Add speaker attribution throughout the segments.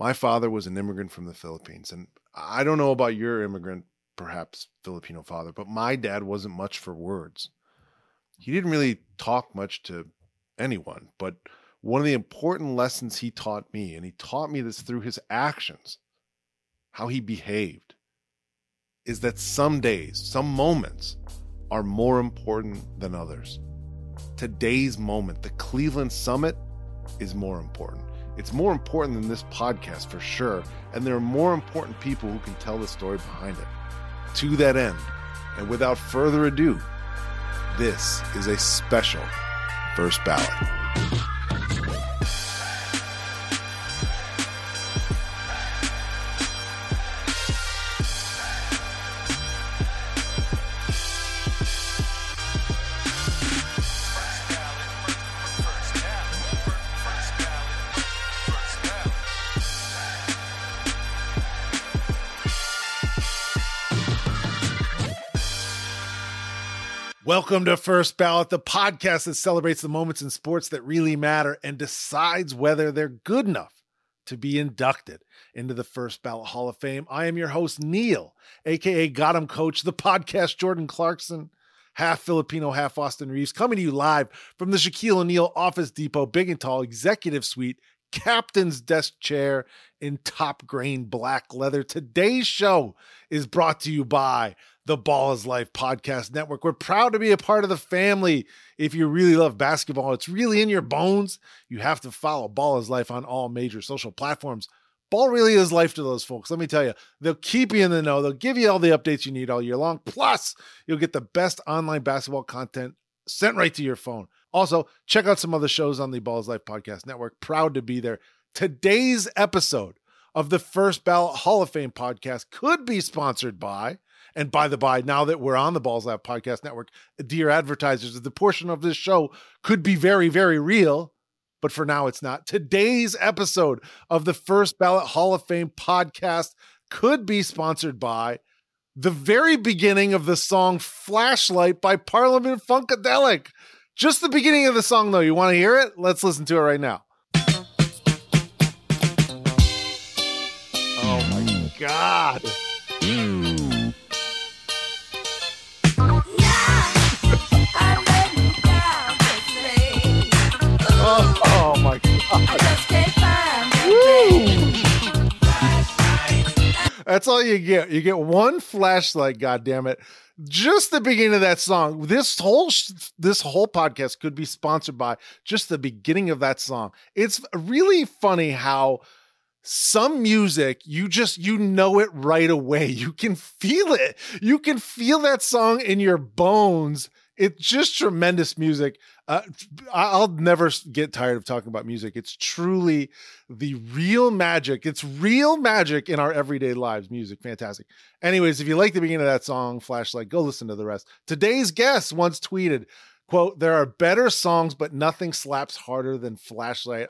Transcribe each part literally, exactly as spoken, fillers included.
Speaker 1: My father was an immigrant from the Philippines, and I don't know about your immigrant, perhaps Filipino father, but my dad wasn't much for words. He didn't really talk much to anyone, but one of the important lessons he taught me, and he taught me this through his actions, how he behaved, is that some days, some moments are more important than others. Today's moment, the Cleveland Summit, is more important. It's more important than this podcast for sure, and there are more important people who can tell the story behind it. To that end, and without further ado, this is a special First Ballot. Welcome to First Ballot, the podcast that celebrates the moments in sports that really matter and decides whether they're good enough to be inducted into the First Ballot Hall of Fame. I am your host, Neil, a k a. Got 'em Coach, the podcast Jordan Clarkson, half Filipino, half Austin Reeves, coming to you live from the Shaquille O'Neal Office Depot, big and tall, executive suite, captain's desk chair in top grain black leather. Today's show is brought to you by the Ball is Life Podcast Network. We're proud to be a part of the family. If you really love basketball, it's really in your bones, you have to follow Ball is Life on all major social platforms. Ball really is life to those folks. Let me tell you, they'll keep you in the know. They'll give you all the updates you need all year long. Plus, you'll get the best online basketball content sent right to your phone. Also, check out some other shows on the Ball is Life Podcast Network. Proud to be there. Today's episode of the First Ballot Hall of Fame podcast could be sponsored by, and by the by, now that we're on the Balls Lab Podcast Network, dear advertisers, the portion of this show could be very, very real, but for now it's not. Today's episode of the First Ballot Hall of Fame podcast could be sponsored by the very beginning of the song Flashlight by Parliament Funkadelic. Just the beginning of the song, though. You want to hear it? Let's listen to it right now. Oh my God. Oh, oh my God. That's all you get. You get one flashlight, goddammit. Just the beginning of that song. This whole this whole podcast could be sponsored by just the beginning of that song. It's really funny how some music, you just, you know it right away. You can feel it. You can feel that song in your bones. It's just tremendous music. Uh, I'll never get tired of talking about music. It's truly the real magic. It's real magic in our everyday lives. Music, fantastic. Anyways, if you like the beginning of that song, Flashlight, go listen to the rest. Today's guest once tweeted, quote, "There are better songs, but nothing slaps harder than Flashlight."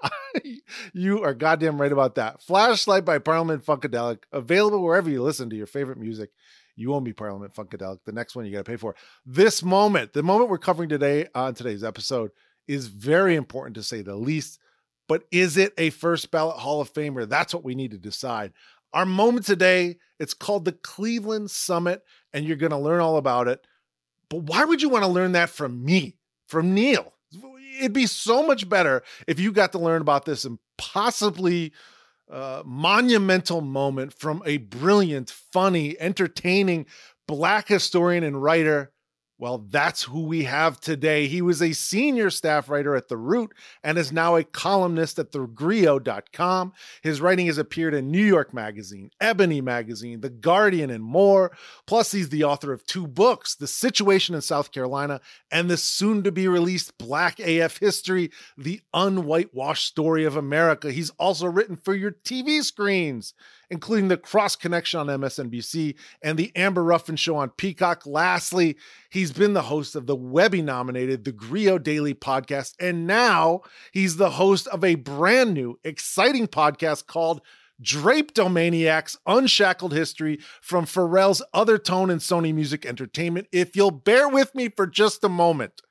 Speaker 1: You are goddamn right about that. Flashlight by Parliament Funkadelic, available wherever you listen to your favorite music. You won't be Parliament Funkadelic. The next one you got to pay for. This moment, the moment we're covering today on today's episode, is very important to say the least. But is it a First Ballot Hall of Famer? That's what we need to decide. Our moment today, it's called the Cleveland Summit, and you're going to learn all about it. But why would you want to learn that from me, from Neil? It'd be so much better if you got to learn about this and possibly Uh, monumental moment from a brilliant, funny, entertaining Black historian and writer. Well, that's who we have today. He was a senior staff writer at The Root and is now a columnist at the grio dot com. His writing has appeared in New York Magazine, Ebony Magazine, The Guardian, and more. Plus, he's the author of two books, The Situation in South Carolina and the soon-to-be-released Black A F History, The Unwhitewashed Story of America. He's also written for your T V screens, including The Cross Connection on M S N B C and The Amber Ruffin Show on Peacock. Lastly, he's been the host of the Webby-nominated The Grio Daily Podcast, and now he's the host of a brand new, exciting podcast called Drapetomaniacs, Unshackled History from Pharrell's Other Tone and Sony Music Entertainment. If you'll bear with me for just a moment,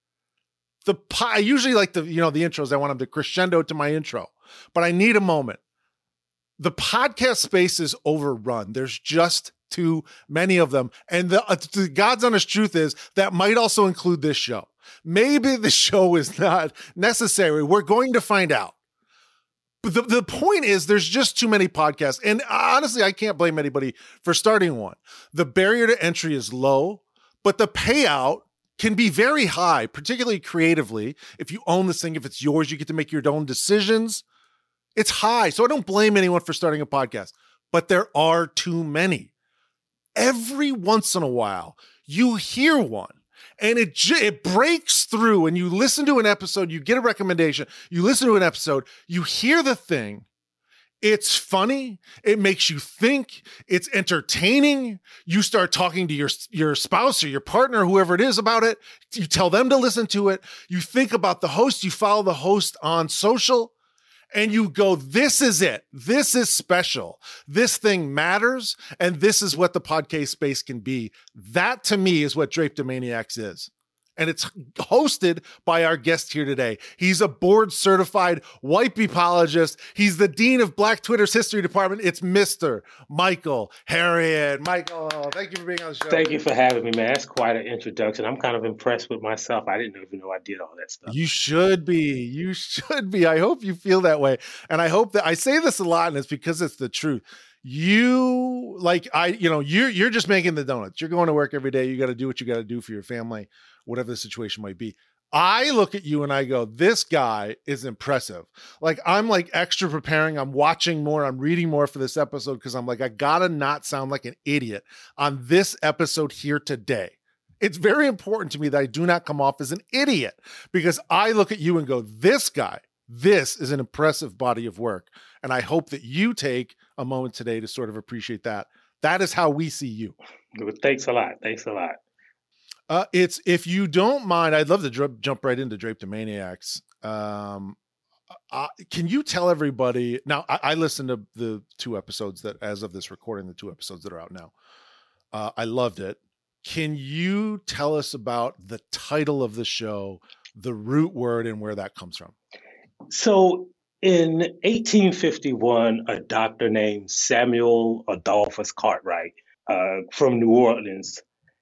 Speaker 1: the I usually like the, you know, the intros. I want them to crescendo to my intro, but I need a moment. the podcast space is overrun. There's just too many of them. And the, uh, the God's honest truth is that might also include this show. Maybe the show is not necessary. We're going to find out. But the, the point is there's just too many podcasts. And honestly, I can't blame anybody for starting one. The barrier to entry is low, but the payout can be very high, particularly creatively. If you own this thing, if it's yours, you get to make your own decisions. It's high. So I don't blame anyone for starting a podcast, but there are too many. Every once in a while, you hear one and it, it breaks through and you listen to an episode, you get a recommendation, you listen to an episode, you hear the thing. It's funny. It makes you think. It's entertaining. You start talking to your, your spouse or your partner, whoever it is, about it. You tell them to listen to it. You think about the host. You follow the host on social. And you go, this is it. This is special. This thing matters. And this is what the podcast space can be. That to me is what Drapetomaniacs is. And it's hosted by our guest here today. He's a board certified white apologist. He's the dean of Black Twitter's history department. It's Mister Michael Harriot. Michael, thank you for being on the show.
Speaker 2: Thank you for having me, man. That's quite an introduction. I'm kind of impressed with myself. I didn't even know I did all that stuff.
Speaker 1: You should be. You should be. I hope you feel that way. And I hope that I say this a lot, and it's because it's the truth. You like I, you know, you're you're just making the donuts. You're going to work every day. You got to do what you got to do for your family, whatever the situation might be. I look at you and I go, this guy is impressive. Like I'm like extra preparing. I'm watching more. I'm reading more for this episode because I'm like, I gotta not sound like an idiot on this episode here today. It's very important to me that I do not come off as an idiot because I look at you and go, this guy, this is an impressive body of work. And I hope that you take a moment today to sort of appreciate that. That is how we see you.
Speaker 2: Thanks a lot. Thanks a lot.
Speaker 1: Uh, it's, if you don't mind, I'd love to dr- jump right into Drapetomaniacs. Um, uh, can you tell everybody now? I, I listened to the two episodes that, as of this recording, the two episodes that are out now. Uh, I loved it. Can you tell us about the title of the show, the root word, and where that comes from?
Speaker 2: So in eighteen fifty-one, a doctor named Samuel Adolphus Cartwright uh, from New Orleans,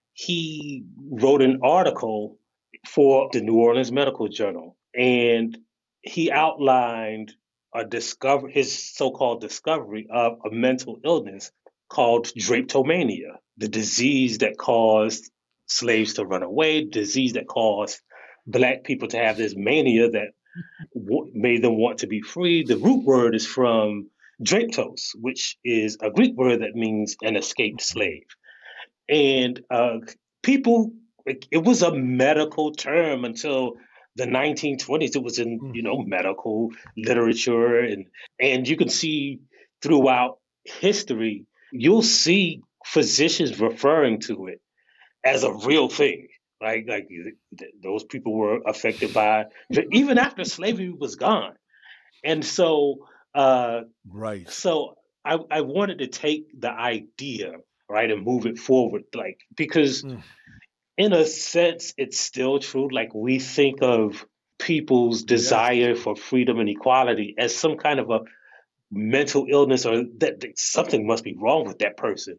Speaker 2: he wrote an article for the New Orleans Medical Journal, and he outlined a discover his so-called discovery of a mental illness called drapetomania, the disease that caused slaves to run away, disease that caused Black people to have this mania that w- made them want to be free. The root word is from draptos, which is a Greek word that means an escaped slave. And uh, people, it, it was a medical term until the nineteen twenties. It was in, you know, medical literature. And, and you can see throughout history, you'll see physicians referring to it as a real thing. Like, like those people were affected by, even after slavery was gone. And so, uh,
Speaker 1: right.
Speaker 2: So I, I wanted to take the idea, right, and move it forward, like, because mm. in a sense, it's still true. Like we think of people's desire yes. for freedom and equality as some kind of a mental illness, or that, that something must be wrong with that person.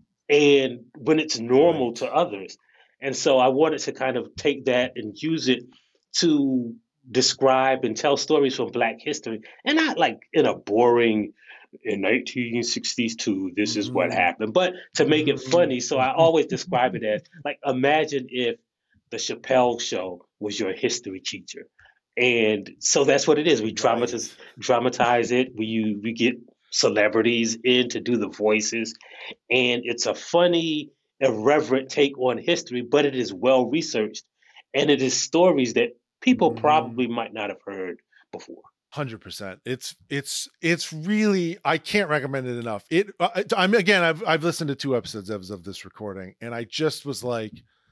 Speaker 2: And when it's normal right. to others. And so I wanted to kind of take that and use it to describe and tell stories from Black history, and not like in a boring, in nineteen sixty-two, this is what happened, but to make it funny. So I always describe it as like, imagine if the Chappelle Show was your history teacher. And so that's what it is. We dramatize, dramatize it. We, we get celebrities in to do the voices, and it's a funny, irreverent take on history, but it is well researched, and it is stories that people mm-hmm. probably might not have heard before. one
Speaker 1: hundred percent. It's it's it's really, I can't recommend it enough. It uh, I'm again I've I've listened to two episodes of, of this recording, and I just was like,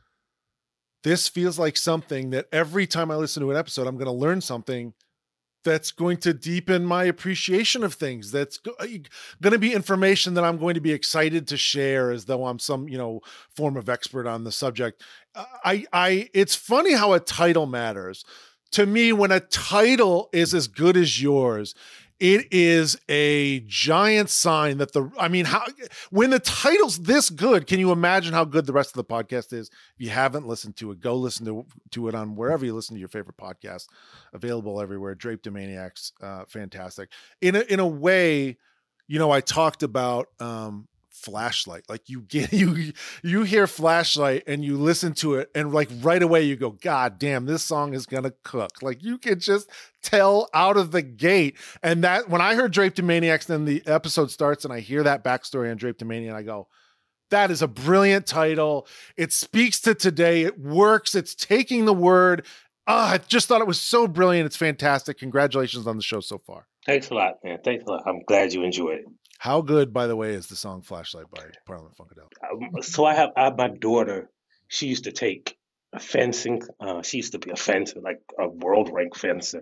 Speaker 1: this feels like something that every time I listen to an episode, I'm going to learn something that's going to deepen my appreciation of things. That's go- going to be information that I'm going to be excited to share as though I'm some, you know, form of expert on the subject. I, I, it's funny how a title matters to me. When a title is as good as yours, It is a giant sign that the, I mean, how, when the title's this good, can you imagine how good the rest of the podcast is? If you haven't listened to it, go listen to, to it on wherever you listen to your favorite podcast, available everywhere. Draped in Maniacs, uh, fantastic. In a, in a way, you know, I talked about, um, Flashlight. Like you get, you, you hear Flashlight and you listen to it and like right away you go, God damn, this song is going to cook. Like you can just tell out of the gate. And that when I heard Draped in Maniacs, then the episode starts and I hear that backstory on Draped in Maniacs and I go, that is a brilliant title. It speaks to today. It works. It's taking the word. Oh, I just thought it was so brilliant. It's fantastic. Congratulations on the show so far.
Speaker 2: Thanks a lot, man. Thanks a lot. I'm glad you enjoyed it.
Speaker 1: How good, by the way, is the song Flashlight by Parliament Funkadelic?
Speaker 2: Um, so I have I, my daughter, she used to take a fencing. Uh, she used to be a fencer, like a world rank fencer.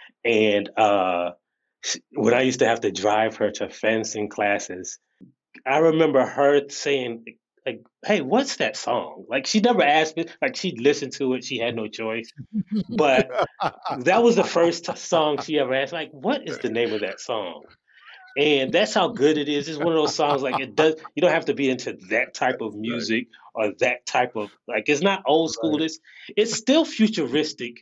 Speaker 2: And uh, she, when I used to have to drive her to fencing classes, I remember her saying, like, hey, what's that song? Like, she never asked me. Like, she'd listen to it. She had no choice. But that was the first t- song she ever asked. Like, what is the name of that song? And that's how good it is. It's one of those songs like it does. You don't have to be into that type of music right. or that type of like. It's not old school. Right. It's it's still futuristic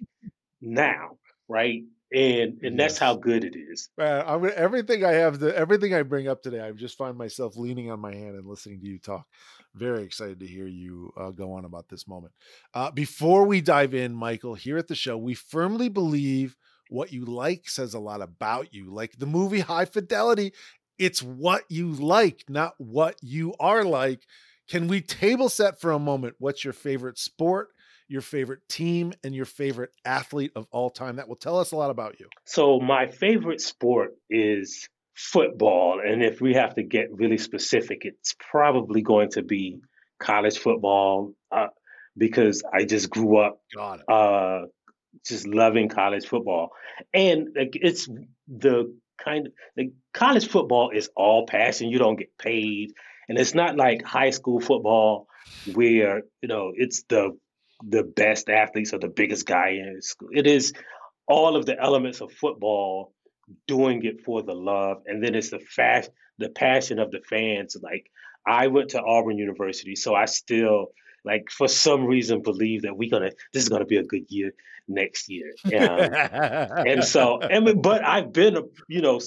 Speaker 2: now, right? And and yes. that's how good it is.
Speaker 1: Man, I'm everything I have, the everything I bring up today, I just find myself leaning on my hand and listening to you talk. Very excited to hear you uh, go on about this moment. Uh, before we dive in, Michael, here at the show, we firmly believe what you like says a lot about you. Like the movie High Fidelity, it's what you like, not what you are like. Can we table set for a moment? What's your favorite sport, your favorite team, and your favorite athlete of all time? That will tell us a lot about you.
Speaker 2: So my favorite sport is football. And if we have to get really specific, it's probably going to be college football uh, because I just grew up
Speaker 1: Got it.
Speaker 2: Uh, just loving college football. And like, it's the kind of like college football is all passion. You don't get paid. And it's not like high school football where, you know, it's the the best athletes or the biggest guy in school. It is all of the elements of football, doing it for the love. And then it's the fast, the passion of the fans. Like I went to Auburn University, so I still like for some reason believe that we're gonna this is gonna be a good year next year. Um, and so, and, but I've been, a, you know,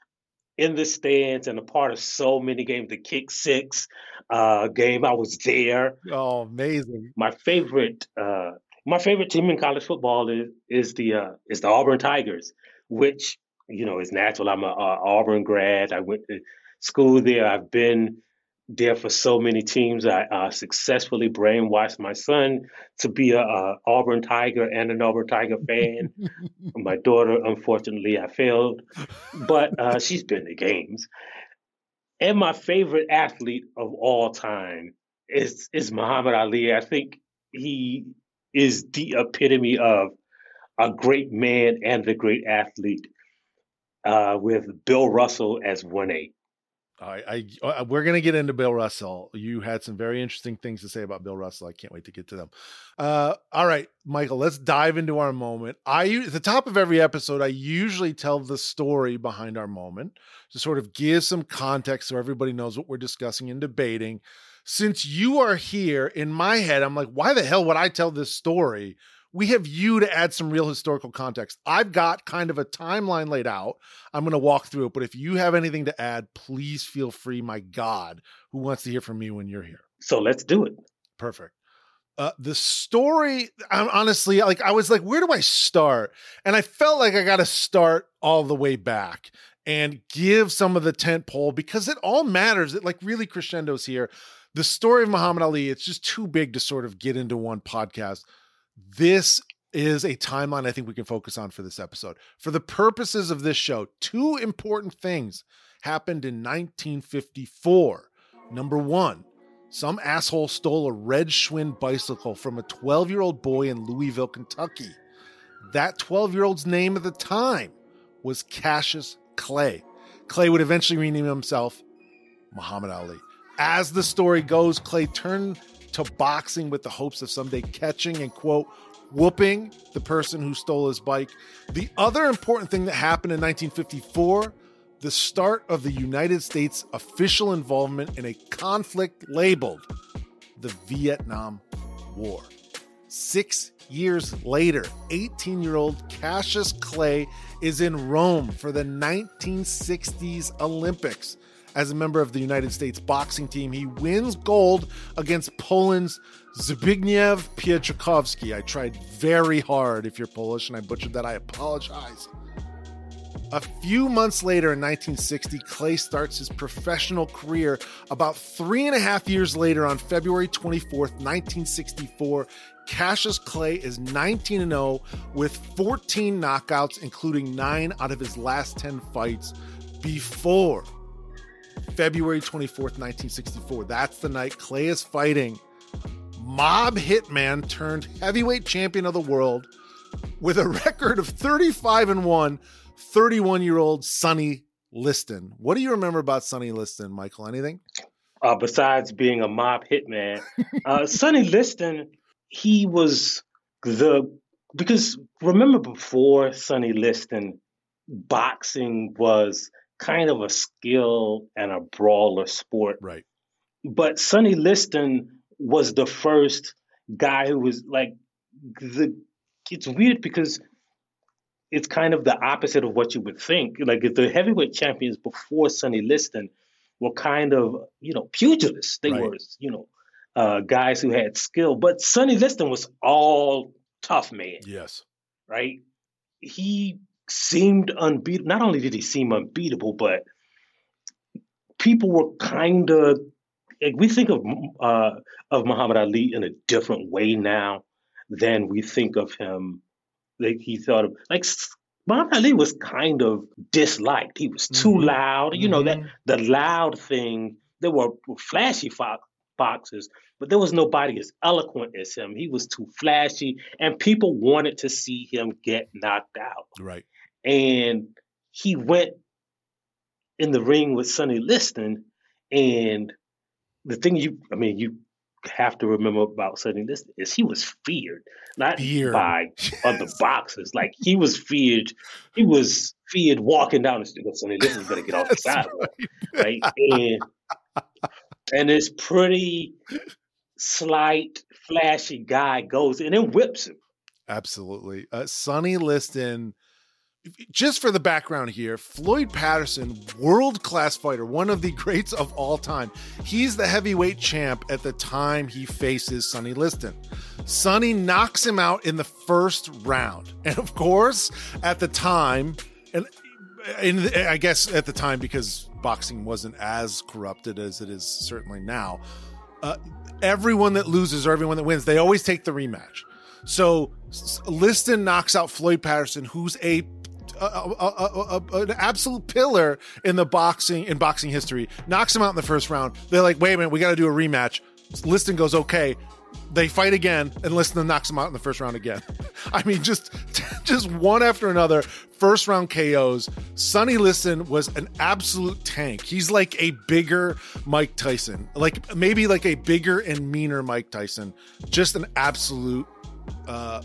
Speaker 2: in the stands and a part of so many games. The Kick Six uh, game, I was there.
Speaker 1: Oh, amazing!
Speaker 2: My favorite, uh, my favorite team in college football is is the uh, is the Auburn Tigers, which you know is natural. I'm a, a Auburn grad. I went to school there. I've been there for so many teams. I uh, successfully brainwashed my son to be a, a Auburn Tiger and an Auburn Tiger fan. My daughter, unfortunately, I failed, but uh, she's been to games. And my favorite athlete of all time is is Muhammad Ali. I think he is the epitome of a great man and a great athlete, uh, with Bill Russell as one A.
Speaker 1: I, I, we're going to get into Bill Russell. You had some very interesting things to say about Bill Russell. I can't wait to get to them. Uh, all right, Michael, let's dive into our moment. I, at the top of every episode, I usually tell the story behind our moment to sort of give some context so everybody knows what we're discussing and debating. Since you are here in my head, I'm like, why the hell would I tell this story? We have you to add some real historical context. I've got kind of a timeline laid out. I'm going to walk through it, but if you have anything to add, please feel free. My God, who wants to hear from me when you're here?
Speaker 2: So let's do it.
Speaker 1: Perfect. Uh, the story, I'm honestly, like, I was like, where do I start? And I felt like I got to start all the way back and give some of the tent pole because it all matters. It like really crescendos here. The story of Muhammad Ali, it's just too big to sort of get into one podcast. This is a timeline I think we can focus on for this episode. For the purposes of this show, two important things happened in nineteen fifty-four. Number one, some asshole stole a red Schwinn bicycle from a twelve-year-old boy in Louisville, Kentucky. That twelve-year-old's name at the time was Cassius Clay. Clay would eventually rename himself Muhammad Ali. As the story goes, Clay turned to boxing with the hopes of someday catching and, quote, whooping the person who stole his bike. The other important thing that happened in nineteen fifty-four, the start of the United States' official involvement in a conflict labeled the Vietnam War. Six years later, eighteen-year-old Cassius Clay is in Rome for the nineteen sixties Olympics. As a member of the United States boxing team, he wins gold against Poland's Zbigniew Pietrzakowski. I tried very hard. If you're Polish and I butchered that, I apologize. A few months later in nineteen sixty, Clay starts his professional career. About three and a half years later, on February twenty-fourth, nineteen sixty-four, Cassius Clay is nineteen and oh with fourteen knockouts, including nine out of his last ten fights before February twenty-fourth, nineteen sixty-four. That's the night Clay is fighting mob hitman turned heavyweight champion of the world with a record of thirty-five and one, thirty-one-year-old Sonny Liston. What do you remember about Sonny Liston, Michael? Anything?
Speaker 2: Uh, besides being a mob hitman, uh, Sonny Liston, he was the, because remember before Sonny Liston, boxing was kind of a skill and a brawler sport.
Speaker 1: Right.
Speaker 2: But Sonny Liston was the first guy who was like, the. It's weird because it's kind of the opposite of what you would think. Like the heavyweight champions before Sonny Liston were kind of, you know, pugilists. They right. were, you know, uh, guys who had skill. But Sonny Liston was all tough man.
Speaker 1: Yes.
Speaker 2: Right? He seemed unbeatable. Not only did he seem unbeatable, but people were kind of, like, we think of uh, of Muhammad Ali in a different way now than we think of him. Like he thought of, like Muhammad Ali was kind of disliked. He was too mm-hmm. loud. You know, that the loud thing, there were flashy fo- boxers, but there was nobody as eloquent as him. He was too flashy, and people wanted to see him get knocked out.
Speaker 1: Right.
Speaker 2: And he went in the ring with Sonny Liston, and the thing you, I mean, you have to remember about Sonny Liston is he was feared, not feared. by other boxers. Like he was feared. He was feared walking down the street. Sonny Liston's gonna get off the sidewalk, right? right? And and this pretty slight, flashy guy goes and then whips him.
Speaker 1: Absolutely, uh, Sonny Liston. Just for the background here, Floyd Patterson, world-class fighter, one of the greats of all time. He's the heavyweight champ at the time he faces Sonny Liston. Sonny knocks him out in the first round. And of course, at the time, and, and I guess at the time because boxing wasn't as corrupted as it is certainly now, uh, everyone that loses or everyone that wins, they always take the rematch. So Liston knocks out Floyd Patterson, who's a A, a, a, a, an absolute pillar in the boxing in boxing history, knocks him out in the first round. They're like, wait a minute, we got to do a rematch. Liston goes, okay. They fight again, and Liston knocks him out in the first round again. I mean, just just one after another, first round K Os. Sonny Liston was an absolute tank. He's like a bigger Mike Tyson, like maybe like a bigger and meaner Mike Tyson. Just an absolute uh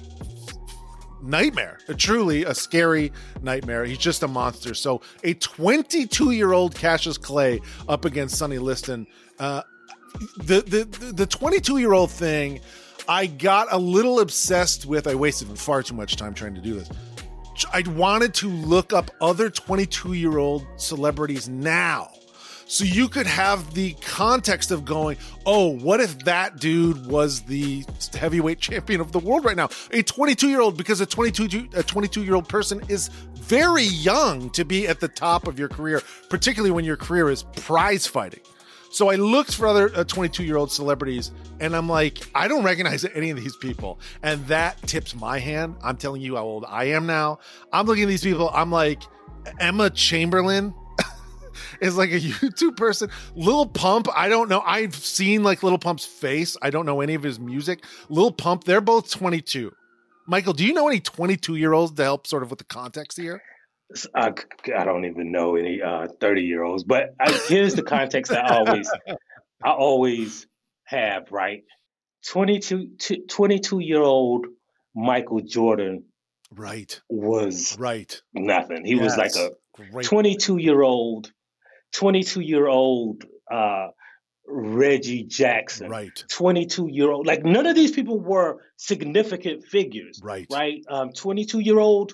Speaker 1: nightmare, a truly a scary nightmare. He's just a monster. So a twenty-two-year-old Cassius Clay up against Sonny Liston. Uh, the the the twenty-two-year-old thing, I got a little obsessed with. I wasted far too much time trying to do this. I wanted to look up other twenty-two-year-old celebrities now, so you could have the context of going, oh, what if that dude was the heavyweight champion of the world right now? A twenty-two-year-old, because a twenty-two, a twenty-two-year-old person is very young to be at the top of your career, particularly when your career is prize fighting. So I looked for other uh, twenty-two-year-old celebrities, and I'm like, I don't recognize any of these people. And that tips my hand. I'm telling you how old I am now. I'm looking at these people. I'm like, Emma Chamberlain is like a YouTube person. Lil Pump, I don't know. I've seen like Lil Pump's face. I don't know any of his music. Lil Pump, they're both twenty-two. Michael, do you know any twenty-two-year-olds to help sort of with the context here?
Speaker 2: I, I don't even know any uh, thirty-year-olds, but I, here's the context I always, I always have, right? twenty-two, twenty-two-year-old Michael Jordan
Speaker 1: right.
Speaker 2: was
Speaker 1: right.
Speaker 2: nothing. He
Speaker 1: yes.
Speaker 2: was like a
Speaker 1: Great.
Speaker 2: twenty-two-year-old, twenty-two-year-old uh, Reggie Jackson,
Speaker 1: right.
Speaker 2: twenty-two-year-old. Like none of these people were significant figures,
Speaker 1: right?
Speaker 2: Right? Um, twenty-two-year-old.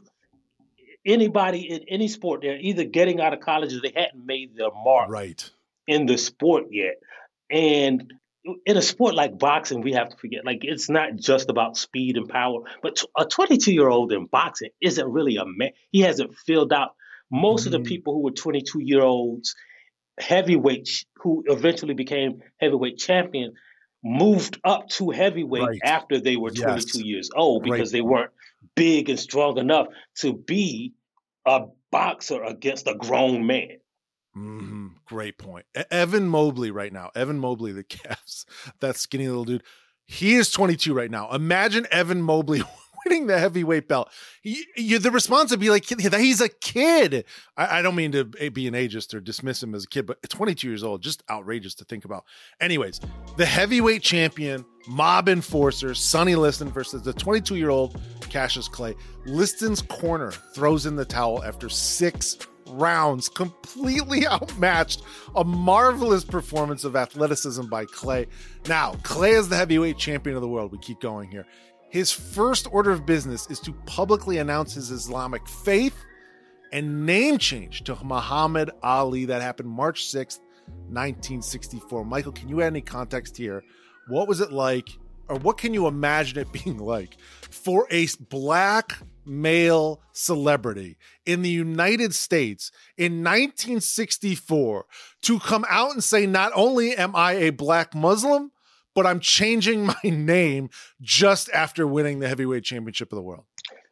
Speaker 2: Anybody in any sport, they're either getting out of college or they hadn't made their mark
Speaker 1: Right.
Speaker 2: in the sport yet. And in a sport like boxing, we have to forget, like, it's not just about speed and power, but a twenty-two-year-old in boxing isn't really a man. He hasn't filled out. Most mm. of the people who were twenty-two-year-olds, heavyweight, who eventually became heavyweight champion, moved up to heavyweight right. after they were yes. twenty-two years old because Great. They weren't big and strong enough to be a boxer against a grown man.
Speaker 1: Mm-hmm. Great point. Evan Mobley right now, Evan Mobley, the Cavs, that skinny little dude, he is twenty-two right now. Imagine Evan Mobley winning the heavyweight belt. He, you, the response would be like, he's a kid. I, I don't mean to be an ageist or dismiss him as a kid, but twenty-two years old, just outrageous to think about. Anyways, the heavyweight champion, mob enforcer, Sonny Liston versus the twenty-two-year-old Cassius Clay. Liston's corner throws in the towel after six rounds, completely outmatched. A marvelous performance of athleticism by Clay. Now, Clay is the heavyweight champion of the world. We keep going here. His first order of business is to publicly announce his Islamic faith and name change to Muhammad Ali. That happened March sixth, nineteen sixty-four. Michael, can you add any context here? What was it like, or what can you imagine it being like for a black male celebrity in the United States in nineteen sixty-four to come out and say, not only am I a black Muslim, but I'm changing my name just after winning the heavyweight championship of the world?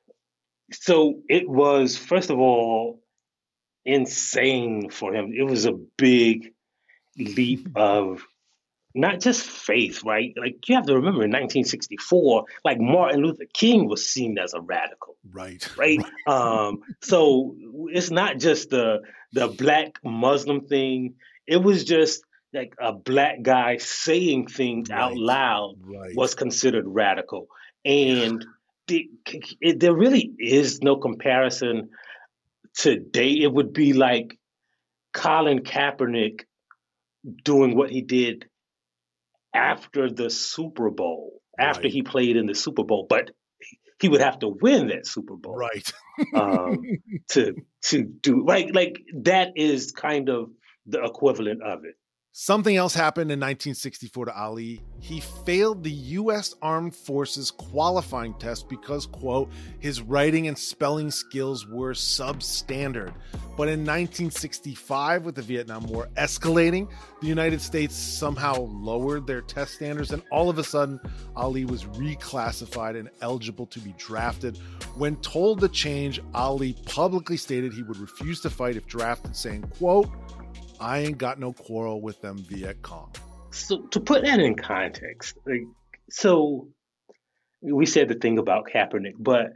Speaker 2: So it was, first of all, insane for him. It was a big leap of not just faith, right? Like, you have to remember in nineteen sixty-four, like, Martin Luther King was seen as a radical.
Speaker 1: Right.
Speaker 2: Right. um, so it's not just the the black Muslim thing. It was just like a black guy saying things right. out loud right. was considered radical. And the, it, there really is no comparison today. It would be like Colin Kaepernick doing what he did after the Super Bowl, after right. he played in the Super Bowl, but he would have to win that Super Bowl,
Speaker 1: right?
Speaker 2: um, to to do right. Like, that is kind of the equivalent of it.
Speaker 1: Something else happened in nineteen sixty-four to Ali. He failed the U S Armed Forces qualifying test because, quote, his writing and spelling skills were substandard. But in nineteen sixty-five, with the Vietnam War escalating, the United States somehow lowered their test standards, and all of a sudden, Ali was reclassified and eligible to be drafted. When told to change, Ali publicly stated he would refuse to fight if drafted, saying, quote, I ain't got no quarrel with them Viet Cong.
Speaker 2: So to put that in context, like, so we said the thing about Kaepernick, but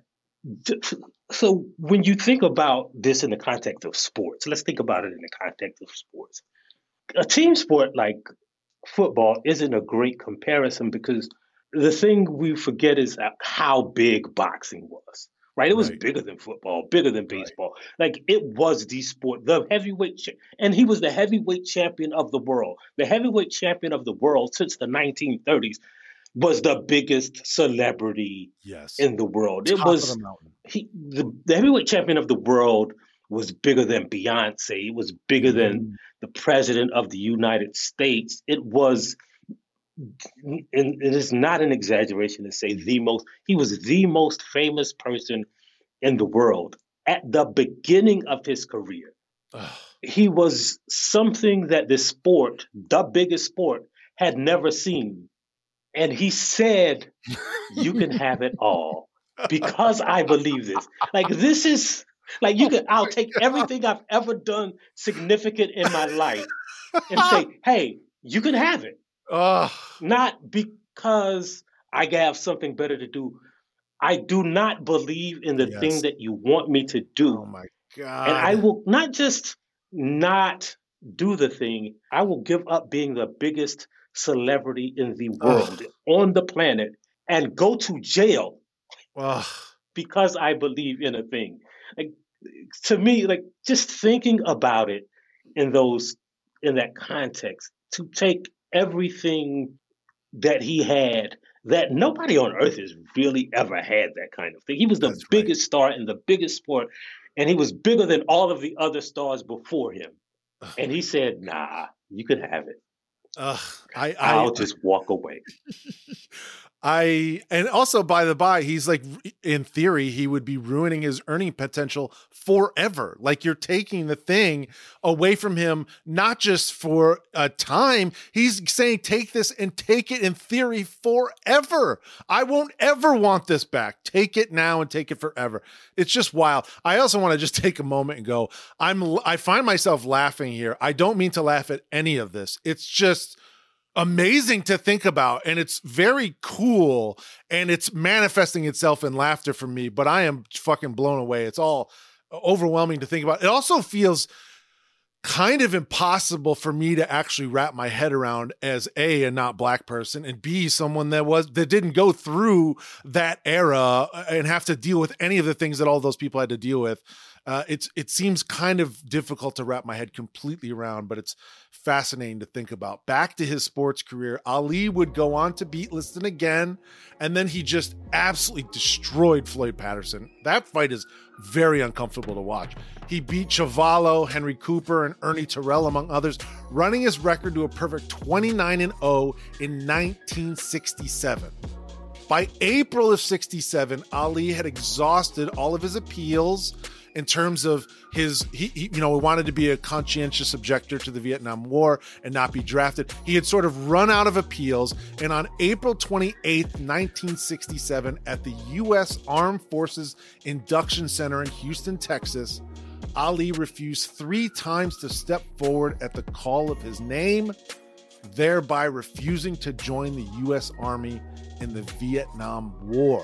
Speaker 2: so when you think about this in the context of sports, let's think about it in the context of sports. A team sport like football isn't a great comparison because the thing we forget is how big boxing was. Right, it was right. bigger than football, bigger than baseball. Right. Like, it was the sport, the heavyweight, cha- and he was the heavyweight champion of the world. The heavyweight champion of the world since the nineteen thirties was the biggest celebrity
Speaker 1: yes.
Speaker 2: in the world. It
Speaker 1: Top
Speaker 2: was
Speaker 1: of the mountain.
Speaker 2: He, the, the heavyweight champion of the world was bigger than Beyonce. It was bigger mm-hmm. than the president of the United States. It was. And it is not an exaggeration to say the most, he was the most famous person in the world at the beginning of his career. Ugh. He was something that the sport, the biggest sport, had never seen. And he said, you can have it all because I believe this. Like, this is like, you can, I'll take everything I've ever done significant in my life and say, hey, you can have it.
Speaker 1: Ugh.
Speaker 2: Not because I have something better to do. I do not believe in the yes. thing that you want me to do.
Speaker 1: Oh my God.
Speaker 2: And I will not just not do the thing, I will give up being the biggest celebrity in the world, Ugh. on the planet, and go to jail
Speaker 1: Ugh.
Speaker 2: because I believe in a thing. Like to me, like just thinking about it in those in that context, to take everything that he had that nobody on earth has really ever had that kind of thing. He was the
Speaker 1: That's right.
Speaker 2: biggest star in the biggest sport, and he was bigger than all of the other stars before him. And he said, "Nah, you can have it.
Speaker 1: Ugh. I, I,
Speaker 2: I'll just walk away."
Speaker 1: I, and also by the by, he's like, in theory, he would be ruining his earning potential forever. Like you're taking the thing away from him, not just for a time. He's saying, take this and take it in theory forever. I won't ever want this back. Take it now and take it forever. It's just wild. I also want to just take a moment and go, I'm, I find myself laughing here. I don't mean to laugh at any of this. It's just amazing to think about, and it's very cool, and it's manifesting itself in laughter for me, but I am fucking blown away. It's all overwhelming to think about. It also feels kind of impossible for me to actually wrap my head around as A, a not black person, and B, someone that was that didn't go through that era and have to deal with any of the things that all those people had to deal with. Uh, it's it seems kind of difficult to wrap my head completely around, but it's fascinating to think about. Back to his sports career, Ali would go on to beat Liston again, and then he just absolutely destroyed Floyd Patterson. That fight is very uncomfortable to watch. He beat Chuvalo, Henry Cooper, and Ernie Terrell, among others, running his record to a perfect twenty-nine and oh in nineteen sixty-seven. By April of sixty-seven, Ali had exhausted all of his appeals in terms of his, he, he, you know, wanted to be a conscientious objector to the Vietnam War and not be drafted. He had sort of run out of appeals. And on April twenty-eighth, nineteen sixty-seven, at the U S Armed Forces Induction Center in Houston, Texas, Ali refused three times to step forward at the call of his name, thereby refusing to join the U S Army in the Vietnam War.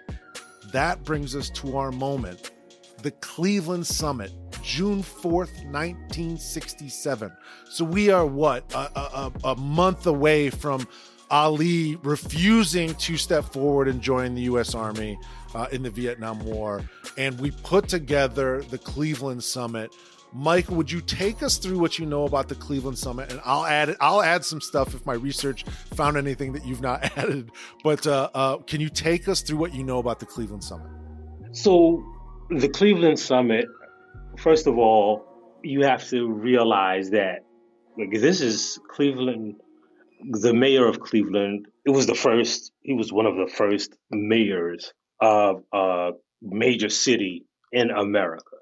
Speaker 1: That brings us to our moment. The Cleveland Summit, June fourth, nineteen sixty-seven. So we are what, a, a, a month away from Ali refusing to step forward and join the U S Army uh, in the Vietnam War. And we put together the Cleveland Summit. Mike, would you take us through what you know about the Cleveland Summit? And I'll add I'll add some stuff if my research found anything that you've not added. But uh, uh, can you take us through what you know about the Cleveland Summit?
Speaker 2: So the Cleveland Summit, first of all, you have to realize that like, this is Cleveland, the mayor of Cleveland. It was the first, he was one of the first mayors of a major city in America.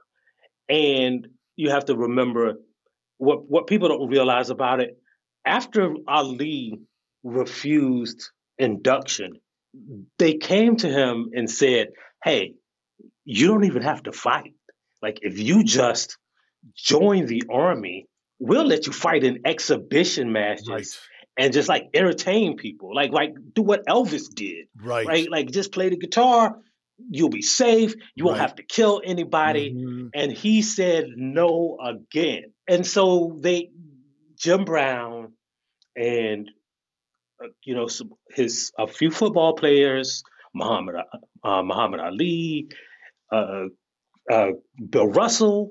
Speaker 2: And you have to remember what, what people don't realize about it. After Ali refused induction, they came to him and said, hey, you don't even have to fight. Like, if you just join the army, we'll let you fight in exhibition matches right. and just like entertain people. Like, like do what Elvis did.
Speaker 1: Right.
Speaker 2: Right. Like, just play the guitar. You'll be safe. You won't right. have to kill anybody. Mm-hmm. And he said no again. And so they, Jim Brown and, uh, you know, some, his, a few football players, Muhammad, uh, Muhammad Ali, Uh, uh, Bill Russell,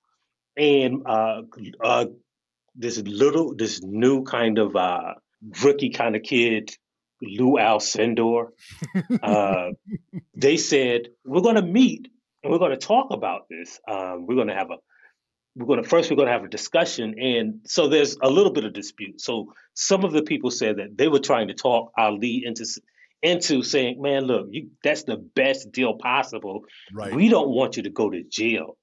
Speaker 2: and uh, uh, this little, this new kind of uh, rookie kind of kid, Lou Alcindor. uh, they said, we're going to meet and we're going to talk about this. Um, we're going to have a, we're going to first we're going to have a discussion, and so there's a little bit of dispute. So some of the people said that they were trying to talk Ali into. into saying, man, look, you, that's the best deal possible. Right. We don't want you to go to jail.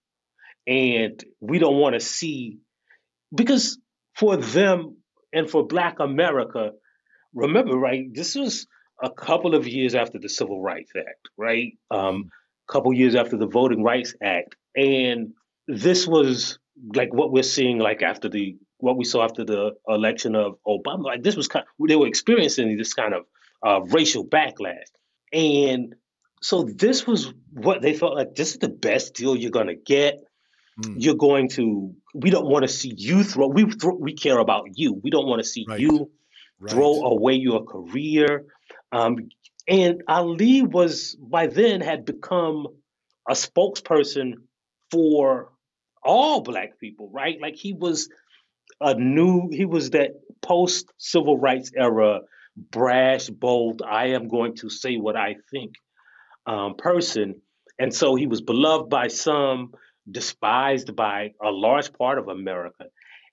Speaker 2: And we don't want to see, because for them and for Black America, remember, right, this was a couple of years after the Civil Rights Act, right? Um, a couple years after the Voting Rights Act. And this was like what we're seeing like after the, what we saw after the election of Obama. Like this was kind of, they were experiencing this kind of Uh, racial backlash. And so this was what they felt like, this is the best deal you're going to get. Mm. You're going to, we don't want to see you throw, we throw, we care about you. We don't want to see right. you right. throw away your career. Um, And Ali was by then had become a spokesperson for all black people, right? Like he was a new, he was that post civil rights era, brash, bold, I am going to say what I think um, person. And so he was beloved by some, despised by a large part of America.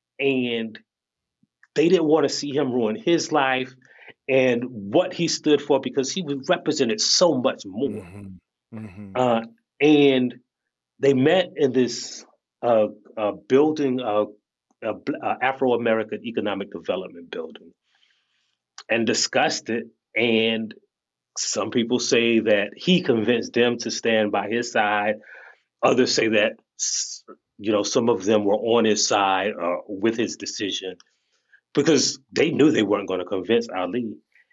Speaker 2: And they didn't want to see him ruin his life and what he stood for because he was represented so much more.
Speaker 1: Mm-hmm. Mm-hmm.
Speaker 2: Uh, and they met in this uh, uh, building, uh, uh, Afro American Economic Development Building, and discussed it. And some people say that he convinced them to stand by his side. Others say that you know some of them were on his side uh, with his decision because they knew they weren't going to convince Ali,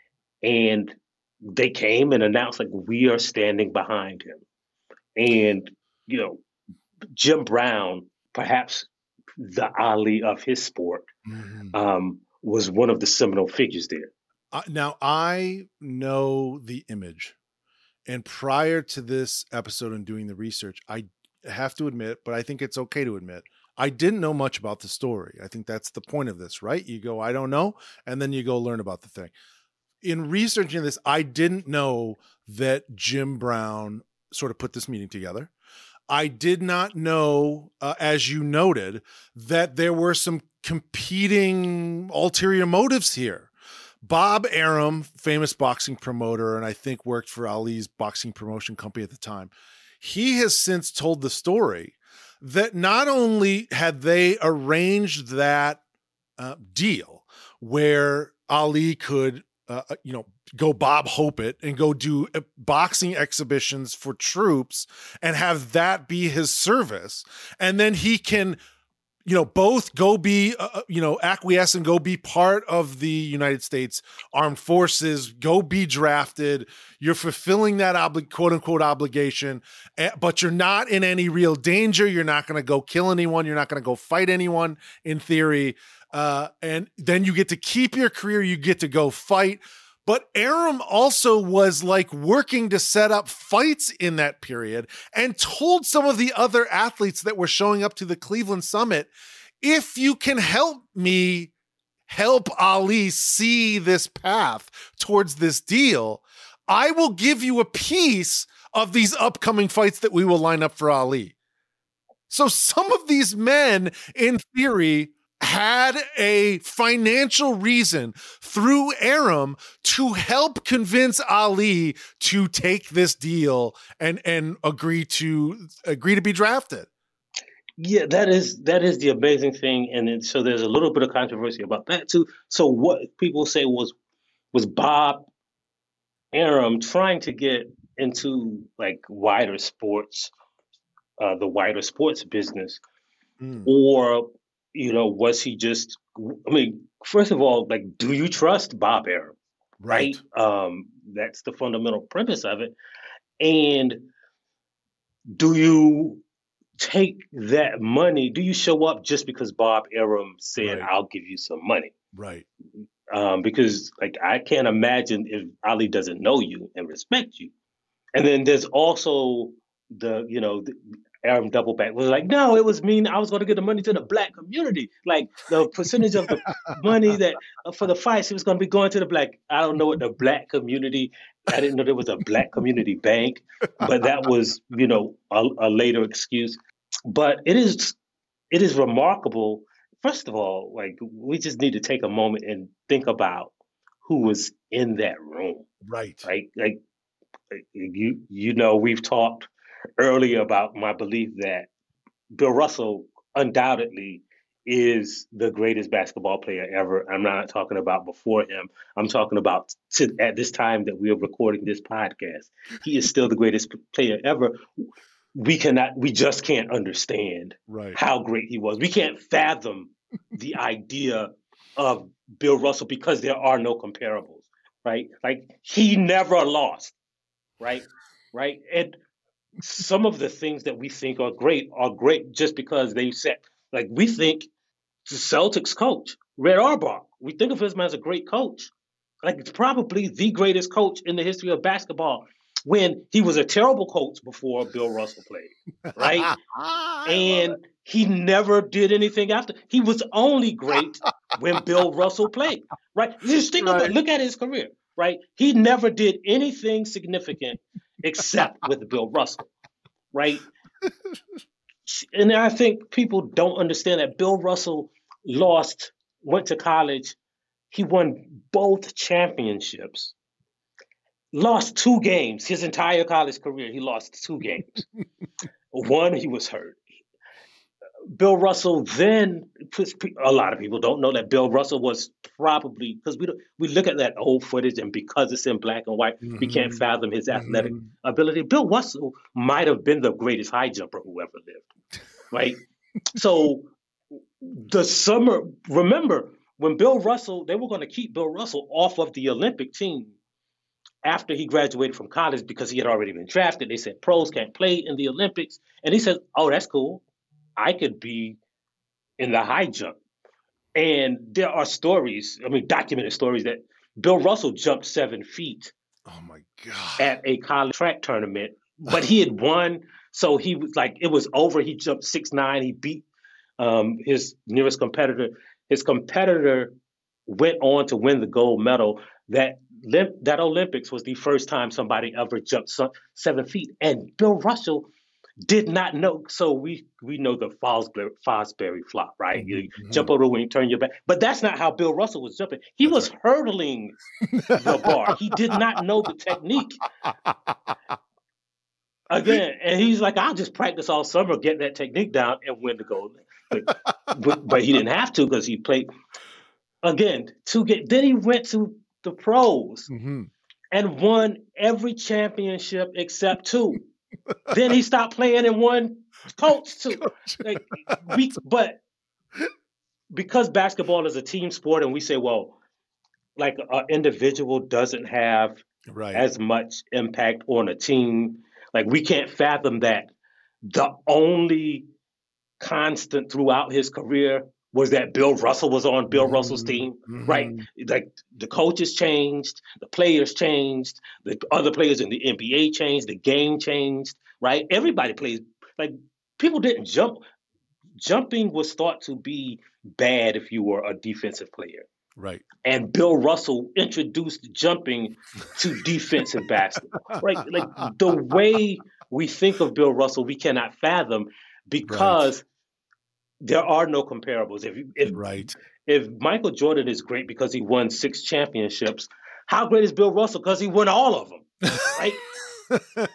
Speaker 2: and they came and announced like we are standing behind him. And you know, Jim Brown, perhaps the Ali of his sport,
Speaker 1: Mm-hmm.
Speaker 2: um, was one of the seminal figures there.
Speaker 1: Uh, now I know the image, and prior to this episode and doing the research, I have to admit, but I think it's okay to admit, I didn't know much about the story. I think that's the point of this, right? You go, I don't know, and then you go learn about the thing. In researching this, I didn't know that Jim Brown sort of put this meeting together. I did not know, uh, as you noted, that there were some competing ulterior motives here. Bob Arum, famous boxing promoter, and I think worked for Ali's boxing promotion company at the time, he has since told the story that not only had they arranged that uh, deal where Ali could, uh, you know, go Bob Hope it and go do boxing exhibitions for troops and have that be his service, and then he can, you know, both go be, uh, you know, acquiesce and go be part of the United States Armed Forces, go be drafted. You're fulfilling that obli- quote unquote obligation, but you're not in any real danger. You're not going to go kill anyone. You're not going to go fight anyone in theory. Uh, and then you get to keep your career. You get to go fight. But Arum also was like working to set up fights in that period and told some of the other athletes that were showing up to the Cleveland Summit, if you can help me help Ali see this path towards this deal, I will give you a piece of these upcoming fights that we will line up for Ali. So some of these men, in theory, had a financial reason through Arum to help convince Ali to take this deal and and agree to agree to be drafted.
Speaker 2: Yeah, that is that is the amazing thing, and then, so there's a little bit of controversy about that too. So what people say was was Bob Arum trying to get into like wider sports, uh, the wider sports business, mm. or you know, was he just? I mean, first of all, like, do you trust Bob Arum? Right. right? Um, that's the fundamental premise of it. And do you take that money? Do you show up just because Bob Arum said, right. I'll give you some money?
Speaker 1: Right.
Speaker 2: Um, because like I can't imagine if Ali doesn't know you and respect you. And then there's also the, you know, the, Arum double back was like, no, it was mean. I was going to give the money to the black community. Like the percentage of the money that uh, for the fights, it was going to be going to the black. I don't know what the black community. I didn't know there was a black community bank, but that was, you know, a, a later excuse. But it is, it is remarkable. First of all, like we just need to take a moment and think about who was in that room.
Speaker 1: Right.
Speaker 2: Right. Like you, you know, we've talked earlier about my belief that Bill Russell undoubtedly is the greatest basketball player ever. I'm not talking about before him. I'm talking about to, at this time that we are recording this podcast. He is still the greatest player ever. We cannot, we just can't understand
Speaker 1: right.
Speaker 2: how great he was. We can't fathom the idea of Bill Russell because there are no comparables, right? Like he never lost, right? Right. And some of the things that we think are great are great just because they set, like we think the Celtics coach, Red Auerbach, we think of him as a great coach like probably the greatest coach in the history of basketball when he was a terrible coach before Bill Russell played, right? And he never did anything after. He was only great when Bill Russell played, right? Just think right. about, look at his career, right? He never did anything significant except with Bill Russell, right? And I think people don't understand that Bill Russell lost, went to college, he won both championships, lost two games. His entire college career, he lost two games. One, he was hurt. Bill Russell then, a lot of people don't know that Bill Russell was probably, because we we look at that old footage and because it's in black and white, mm-hmm. we can't fathom his athletic mm-hmm. ability. Bill Russell might have been the greatest high jumper who ever lived, right? So the summer, remember, when Bill Russell, they were going to keep Bill Russell off of the Olympic team after he graduated from college because he had already been drafted. They said pros can't play in the Olympics. And he said, oh, that's cool. I could be in the high jump. And there are stories, I mean, documented stories that Bill Russell jumped seven feet.
Speaker 1: Oh my God.
Speaker 2: At a college track tournament, but he had won. So he was like, it was over. He jumped six nine. He beat um, his nearest competitor. His competitor went on to win the gold medal. That that Olympics was the first time somebody ever jumped seven feet. And Bill Russell did not know. So we we know the Fosbury, Fosbury flop, right? Mm-hmm. You jump over the wing, turn your back. But that's not how Bill Russell was jumping. He that's was right. hurdling the bar. He did not know the technique. Again, and he's like, I'll just practice all summer, get that technique down, and win the gold. But, but, but he didn't have to because he played. Again, to get then he went to the pros mm-hmm. and won every championship except two. Then he stopped playing and won Colts too. Like, we, but because basketball is a team sport, and we say, well, like an individual doesn't have right. as much impact on a team. Like we can't fathom that the only constant throughout his career was that Bill Russell was on Bill mm-hmm. Russell's team, mm-hmm. right? Like the coaches changed, the players changed, the other players in the N B A changed, the game changed, right? Everybody plays, like people didn't jump. Jumping was thought to be bad if you were a defensive player.
Speaker 1: Right.
Speaker 2: And Bill Russell introduced jumping to defensive basketball, right? Like the way we think of Bill Russell, we cannot fathom because right. there are no comparables. If, if,
Speaker 1: right.
Speaker 2: if Michael Jordan is great because he won six championships, how great is Bill Russell? Because he won all of them, right?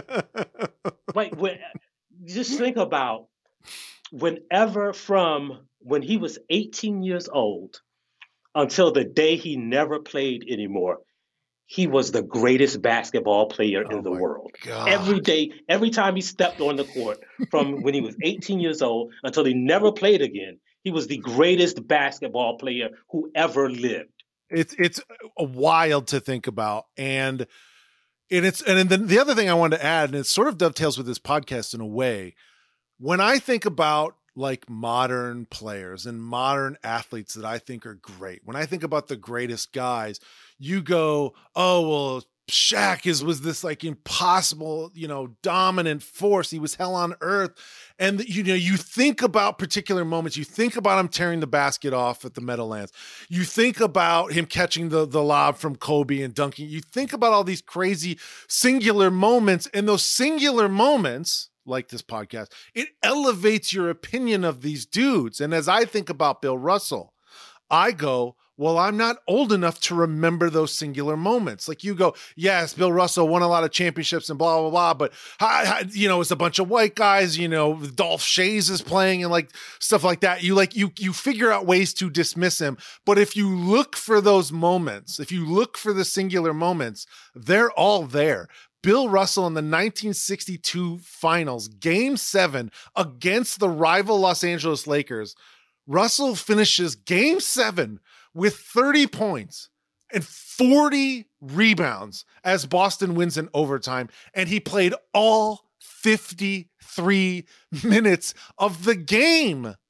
Speaker 2: Like, when, just think about whenever from when he was eighteen years old until the day he never played anymore, he was the greatest basketball player oh in the world. God. Every day, every time he stepped on the court, from when he was eighteen years old until he never played again, he was the greatest basketball player who ever lived.
Speaker 1: It's it's wild to think about, and and it's and then the other thing I wanted to add, and it sort of dovetails with this podcast in a way. When I think about like modern players and modern athletes that I think are great, when I think about the greatest guys, you go, oh, well, Shaq is, was this like impossible, you know, dominant force. He was hell on earth. And, you know, you think about particular moments. You think about him tearing the basket off at the Meadowlands. You think about him catching the, the lob from Kobe and dunking. You think about all these crazy singular moments, and those singular moments, like this podcast, it elevates your opinion of these dudes. And as I think about Bill Russell, I go, well, I'm not old enough to remember those singular moments. Like you go, yes, Bill Russell won a lot of championships and blah, blah, blah. But, you know, it's a bunch of white guys, you know, Dolph Shays is playing and like stuff like that. You like, you, you figure out ways to dismiss him. But if you look for those moments, if you look for the singular moments, they're all there. Bill Russell in the nineteen sixty-two finals, game seven against the rival Los Angeles Lakers. Russell finishes game seven with thirty points and forty rebounds as Boston wins in overtime. And he played all fifty-three minutes of the game.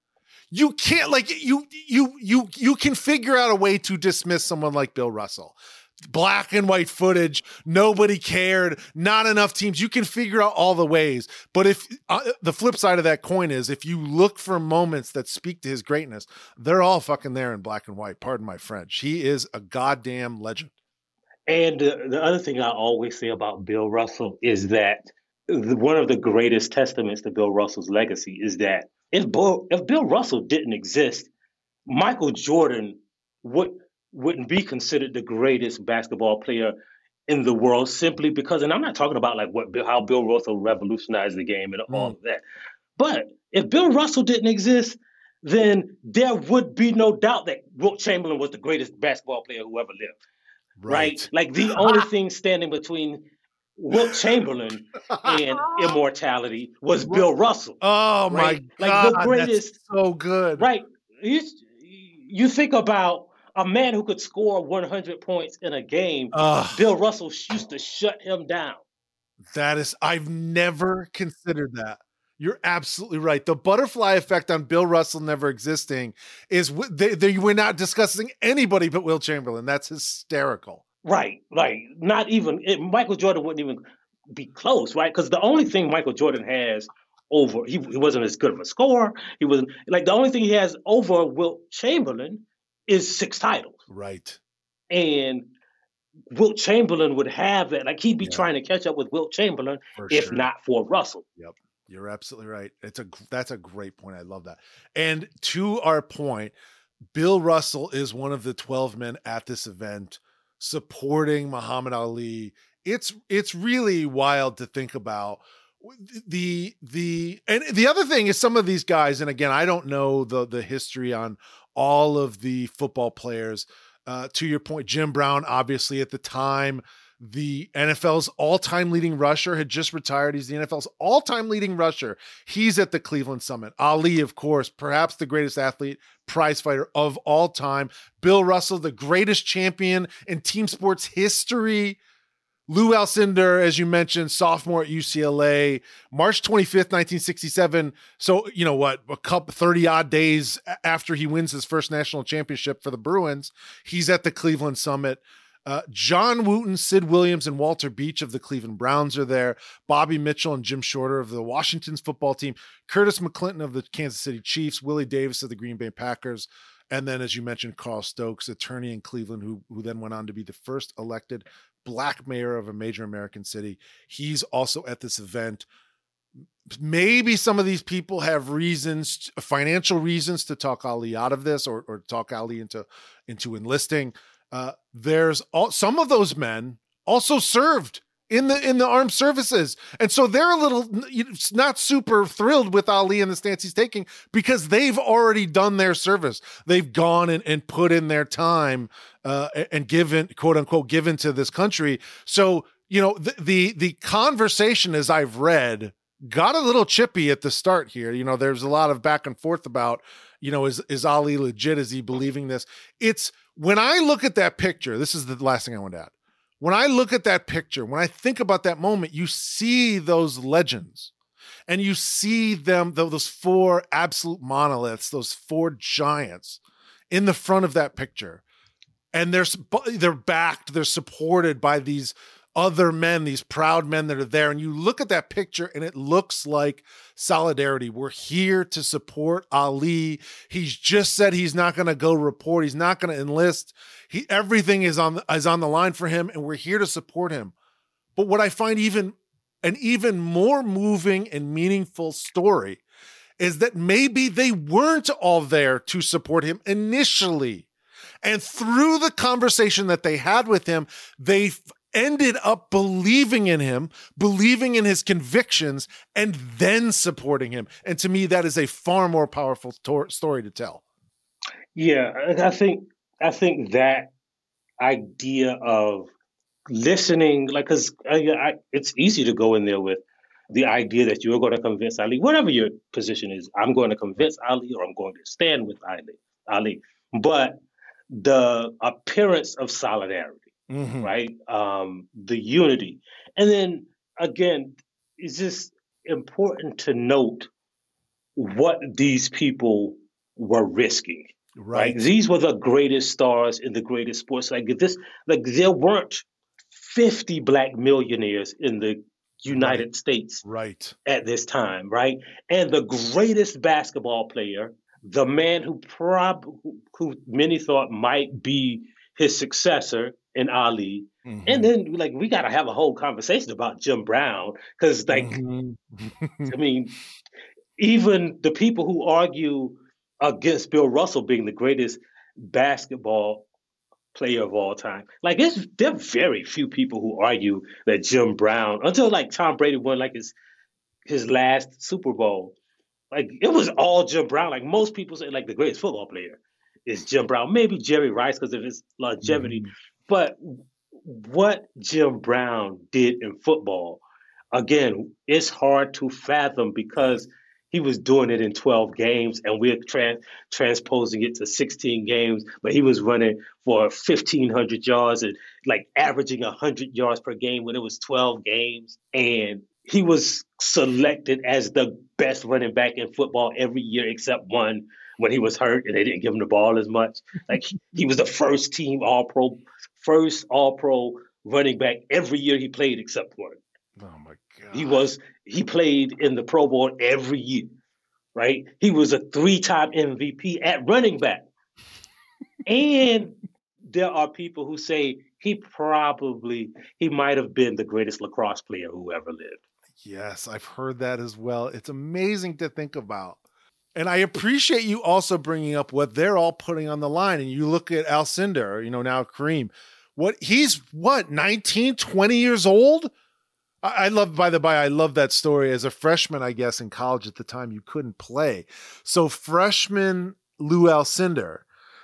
Speaker 1: you can't like you you you you can figure out a way to dismiss someone like Bill Russell. Black and white footage, nobody cared, not enough teams. You can figure out all the ways. But if uh, the flip side of that coin is if you look for moments that speak to his greatness, they're all fucking there in black and white. Pardon my French. He is a goddamn legend.
Speaker 2: And uh, the other thing I always say about Bill Russell is that the, one of the greatest testaments to Bill Russell's legacy is that if Bill, if Bill Russell didn't exist, Michael Jordan would wouldn't be considered the greatest basketball player in the world simply because, and I'm not talking about like what how Bill Russell revolutionized the game and all mm. of that, but if Bill Russell didn't exist, then there would be no doubt that Wilt Chamberlain was the greatest basketball player who ever lived. Right? right? Like the only thing standing between Wilt Chamberlain and immortality was Bill Russell.
Speaker 1: Oh
Speaker 2: right?
Speaker 1: my
Speaker 2: like
Speaker 1: God,
Speaker 2: the greatest,
Speaker 1: that's so good.
Speaker 2: Right? You, you think about a man who could score one hundred points in a game. Uh, Bill Russell used to shut him down.
Speaker 1: That is, I've never considered that. You're absolutely right. The butterfly effect on Bill Russell never existing is they, they, we're not discussing anybody but Wilt Chamberlain. That's hysterical.
Speaker 2: Right, right. Not even it, Michael Jordan wouldn't even be close, right? Because the only thing Michael Jordan has over he, he wasn't as good of a scorer. He wasn't like the only thing he has over Wilt Chamberlain is six titles.
Speaker 1: Right.
Speaker 2: And Wilt Chamberlain would have that. Like he'd be yeah. trying to catch up with Wilt Chamberlain for if sure. not for Russell.
Speaker 1: Yep. You're absolutely right. It's a that's a great point. I love that. And to our point, Bill Russell is one of the twelve men at this event supporting Muhammad Ali. It's it's really wild to think about. The the and the other thing is some of these guys, and again, I don't know the the history on all of the football players. Uh, to your point, Jim Brown, obviously at the time, the N F L's all-time leading rusher had just retired. He's the N F L's all-time leading rusher. He's at the Cleveland Summit. Ali, of course, perhaps the greatest athlete, prize fighter of all time. Bill Russell, the greatest champion in team sports history. Lou Alcindor, as you mentioned, sophomore at U C L A, March twenty-fifth, nineteen sixty-seven. So, you know what, a couple, thirty odd days after he wins his first national championship for the Bruins, he's at the Cleveland Summit. Uh, John Wooten, Sid Williams, and Walter Beach of the Cleveland Browns are there. Bobby Mitchell and Jim Shorter of the Washington's football team. Curtis McClinton of the Kansas City Chiefs. Willie Davis of the Green Bay Packers. And then, as you mentioned, Carl Stokes, attorney in Cleveland, who, who then went on to be the first elected Black mayor of a major American city. He's also at this event. Maybe some of these people have reasons, financial reasons to talk Ali out of this or, or talk Ali into, into enlisting. Uh, there's all, some of those men also served in the in the armed services, and so they're a little not super thrilled with Ali and the stance he's taking because they've already done their service. They've gone and, and put in their time uh, and given, quote unquote, given to this country. So you know the the, the conversation, as I've read, got a little chippy at the start here. You know, there's a lot of back and forth about, you know, is is Ali legit? Is he believing this? It's when I look at that picture. This is the last thing I want to add. When I look at that picture, when I think about that moment, you see those legends and you see them, those four absolute monoliths, those four giants in the front of that picture. And they're, they're backed, they're supported by these other men, these proud men that are there. And you look at that picture and it looks like solidarity. We're here to support Ali. He's just said he's not going to go report. He's not going to enlist. He, everything is on, is on the line for him, and we're here to support him. But what I find even an even more moving and meaningful story is that maybe they weren't all there to support him initially. And through the conversation that they had with him, they ended up believing in him, believing in his convictions, and then supporting him. And to me, that is a far more powerful tor- story to tell.
Speaker 2: Yeah, I think I think that idea of listening, like, because it's easy to go in there with the idea that you're going to convince Ali, whatever your position is, I'm going to convince Ali or I'm going to stand with Ali. Ali. But the appearance of solidarity, mm-hmm. right? Um, the unity. And then, again, it's just important to note what these people were risking. Right.
Speaker 1: Right.
Speaker 2: These were the greatest stars in the greatest sports. Like this, like there weren't fifty black millionaires in the
Speaker 1: Right.
Speaker 2: United States
Speaker 1: Right.
Speaker 2: at this time, right? And the greatest basketball player, the man who prob who many thought might be his successor in Ali. And
Speaker 1: Mm-hmm.
Speaker 2: then like we gotta have a whole conversation about Jim Brown. Cause like,
Speaker 1: Mm-hmm.
Speaker 2: I mean, even the people who argue against Bill Russell being the greatest basketball player of all time. Like it's there are very few people who argue that Jim Brown until like Tom Brady won like his his last Super Bowl. Like it was all Jim Brown. Like most people say like the greatest football player is Jim Brown. Maybe Jerry Rice because of his longevity.
Speaker 1: Mm-hmm.
Speaker 2: But what Jim Brown did in football, again, it's hard to fathom because he was doing it in twelve games and we're trans- transposing it to sixteen games, but he was running for fifteen hundred yards and like averaging one hundred yards per game when it was twelve games. And he was selected as the best running back in football every year except one when he was hurt and they didn't give him the ball as much. Like he was the first team all pro, first all pro running back every year he played except one.
Speaker 1: Oh my
Speaker 2: He
Speaker 1: God.
Speaker 2: was he played in the Pro Bowl every year, right? He was a three-time M V P at running back. And there are people who say he probably he might have been the greatest lacrosse player who ever lived.
Speaker 1: Yes, I've heard that as well. It's amazing to think about. And I appreciate you also bringing up what they're all putting on the line. And you look at Alcindor, you know, now Kareem, what he's what, nineteen, twenty years old? I love, by the by, I love that story. As a freshman, I guess, in college at the time, you couldn't play. So freshman Lou Alcindor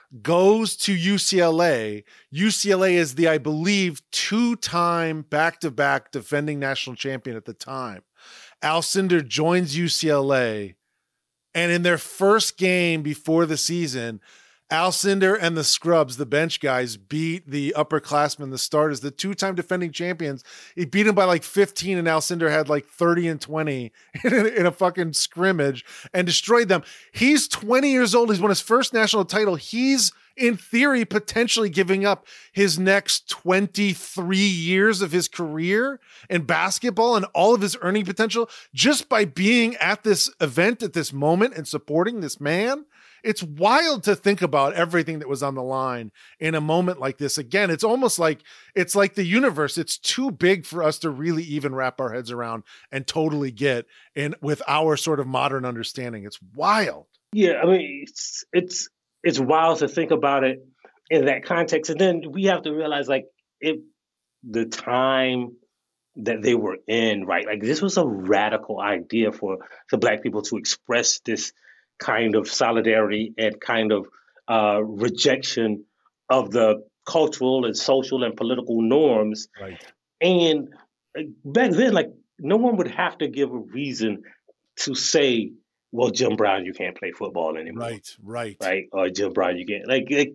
Speaker 1: goes to U C L A. U C L A is the, I believe, two-time back-to-back defending national champion at the time. Alcindor joins U C L A, and in their first game before the season, Alcindor and the scrubs, the bench guys, beat the upperclassmen, the starters, the two-time defending champions. He beat them by like fifteen, and Alcindor had like thirty and twenty in a, in a fucking scrimmage and destroyed them. He's twenty years old. He's won his first national title. He's, in theory, potentially giving up his next twenty-three years of his career in basketball and all of his earning potential just by being at this event at this moment and supporting this man. It's wild to think about everything that was on the line in a moment like this. Again, it's almost like it's like the universe. It's too big for us to really even wrap our heads around and totally get in with our sort of modern understanding. It's wild.
Speaker 2: Yeah, I mean, it's it's it's wild to think about it in that context, and then we have to realize like it, the time that they were in, right? Like this was a radical idea for the Black people to express this kind of solidarity and kind of uh, rejection of the cultural and social and political norms.
Speaker 1: Right.
Speaker 2: And back then, like no one would have to give a reason to say, well, Jim Brown, you can't play football anymore.
Speaker 1: Right, right.
Speaker 2: Right. Or Jim Brown, you can't like, like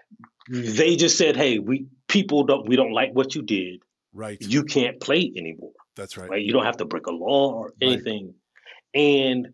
Speaker 2: they just said, hey, we people don't we don't like what you did.
Speaker 1: Right.
Speaker 2: You can't play anymore.
Speaker 1: That's right.
Speaker 2: Right. You don't have to break a law or anything. Right. And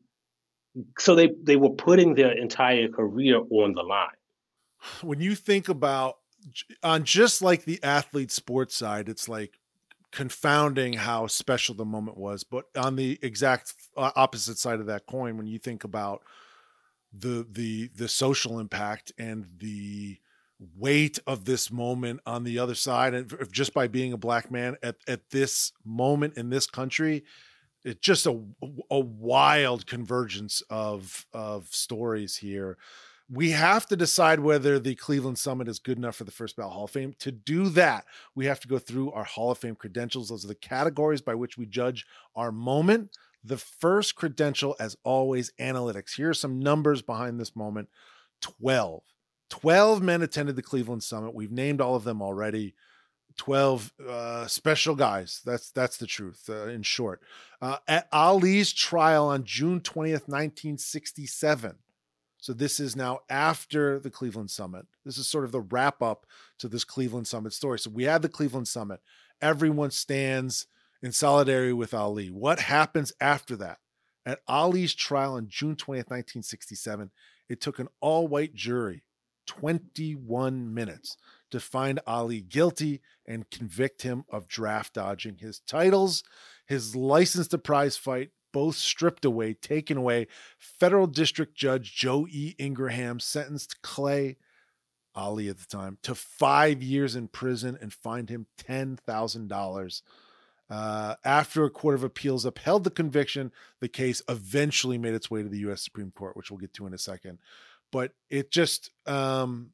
Speaker 2: so they, they were putting their entire career on the line.
Speaker 1: When you think about on just like the athlete sports side, it's like confounding how special the moment was. But on the exact opposite side of that coin, when you think about the the the social impact and the weight of this moment on the other side, and just by being a Black man at, at this moment in this country, it's just a, a wild convergence of, of stories here. We have to decide whether the Cleveland Summit is good enough for the First Ballot Hall of Fame. To do that, we have to go through our Hall of Fame credentials. Those are the categories by which we judge our moment. The first credential, as always, analytics. Here are some numbers behind this moment. twelve. twelve men attended the Cleveland Summit. We've named all of them already. twelve uh, special guys. That's that's the truth, uh, in short. Uh, at Ali's trial on June twentieth, nineteen sixty-seven. So this is now after the Cleveland Summit. This is sort of the wrap up to this Cleveland Summit story. So we had the Cleveland Summit. Everyone stands in solidarity with Ali. What happens after that? At Ali's trial on June twentieth, nineteen sixty-seven, It took an all-white jury twenty-one minutes to find Ali guilty and convict him of draft dodging. His titles, his license to prize fight, both stripped away, taken away. Federal District Judge Joe E. Ingraham sentenced Clay, Ali at the time, to five years in prison and fined him ten thousand dollars. Uh, after a court of appeals upheld the conviction, the case eventually made its way to the U S Supreme Court, which we'll get to in a second. But it just, um,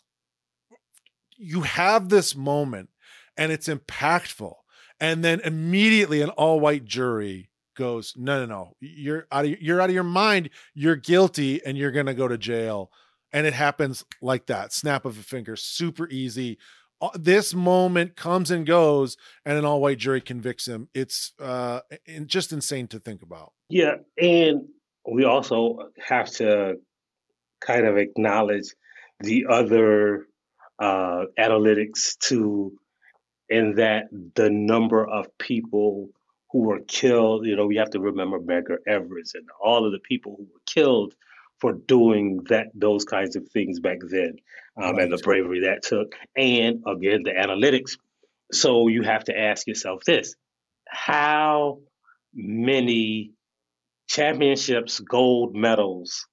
Speaker 1: you have this moment and it's impactful. And then immediately an all-white jury goes, no, no, no, you're out of, you're out of your mind. You're guilty and you're going to go to jail. And it happens like that. Snap of a finger, super easy. This moment comes and goes and an all-white jury convicts him. It's uh, just insane to think about.
Speaker 2: Yeah. And we also have to kind of acknowledge the other uh, analytics too, in that the number of people who were killed, you know, we have to remember Medgar Evers and all of the people who were killed for doing that, those kinds of things back then, um, right. And the bravery that took. And again, the analytics. So you have to ask yourself this: how many championships, gold medals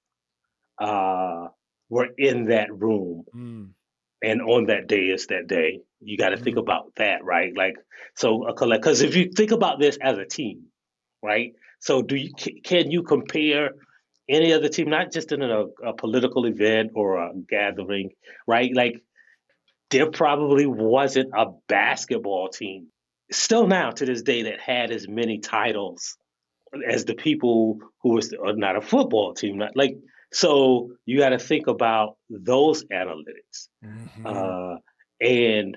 Speaker 2: uh, were in that room? Mm. And on that day is that day. You got to mm. think about that, right? Like, so, because if you think about this as a team, right? So do you, can you compare any other team, not just in a, a political event or a gathering, right? Like, there probably wasn't a basketball team still now to this day that had as many titles as the people who was not a football team. Not like, so you got to think about those analytics, mm-hmm. uh, and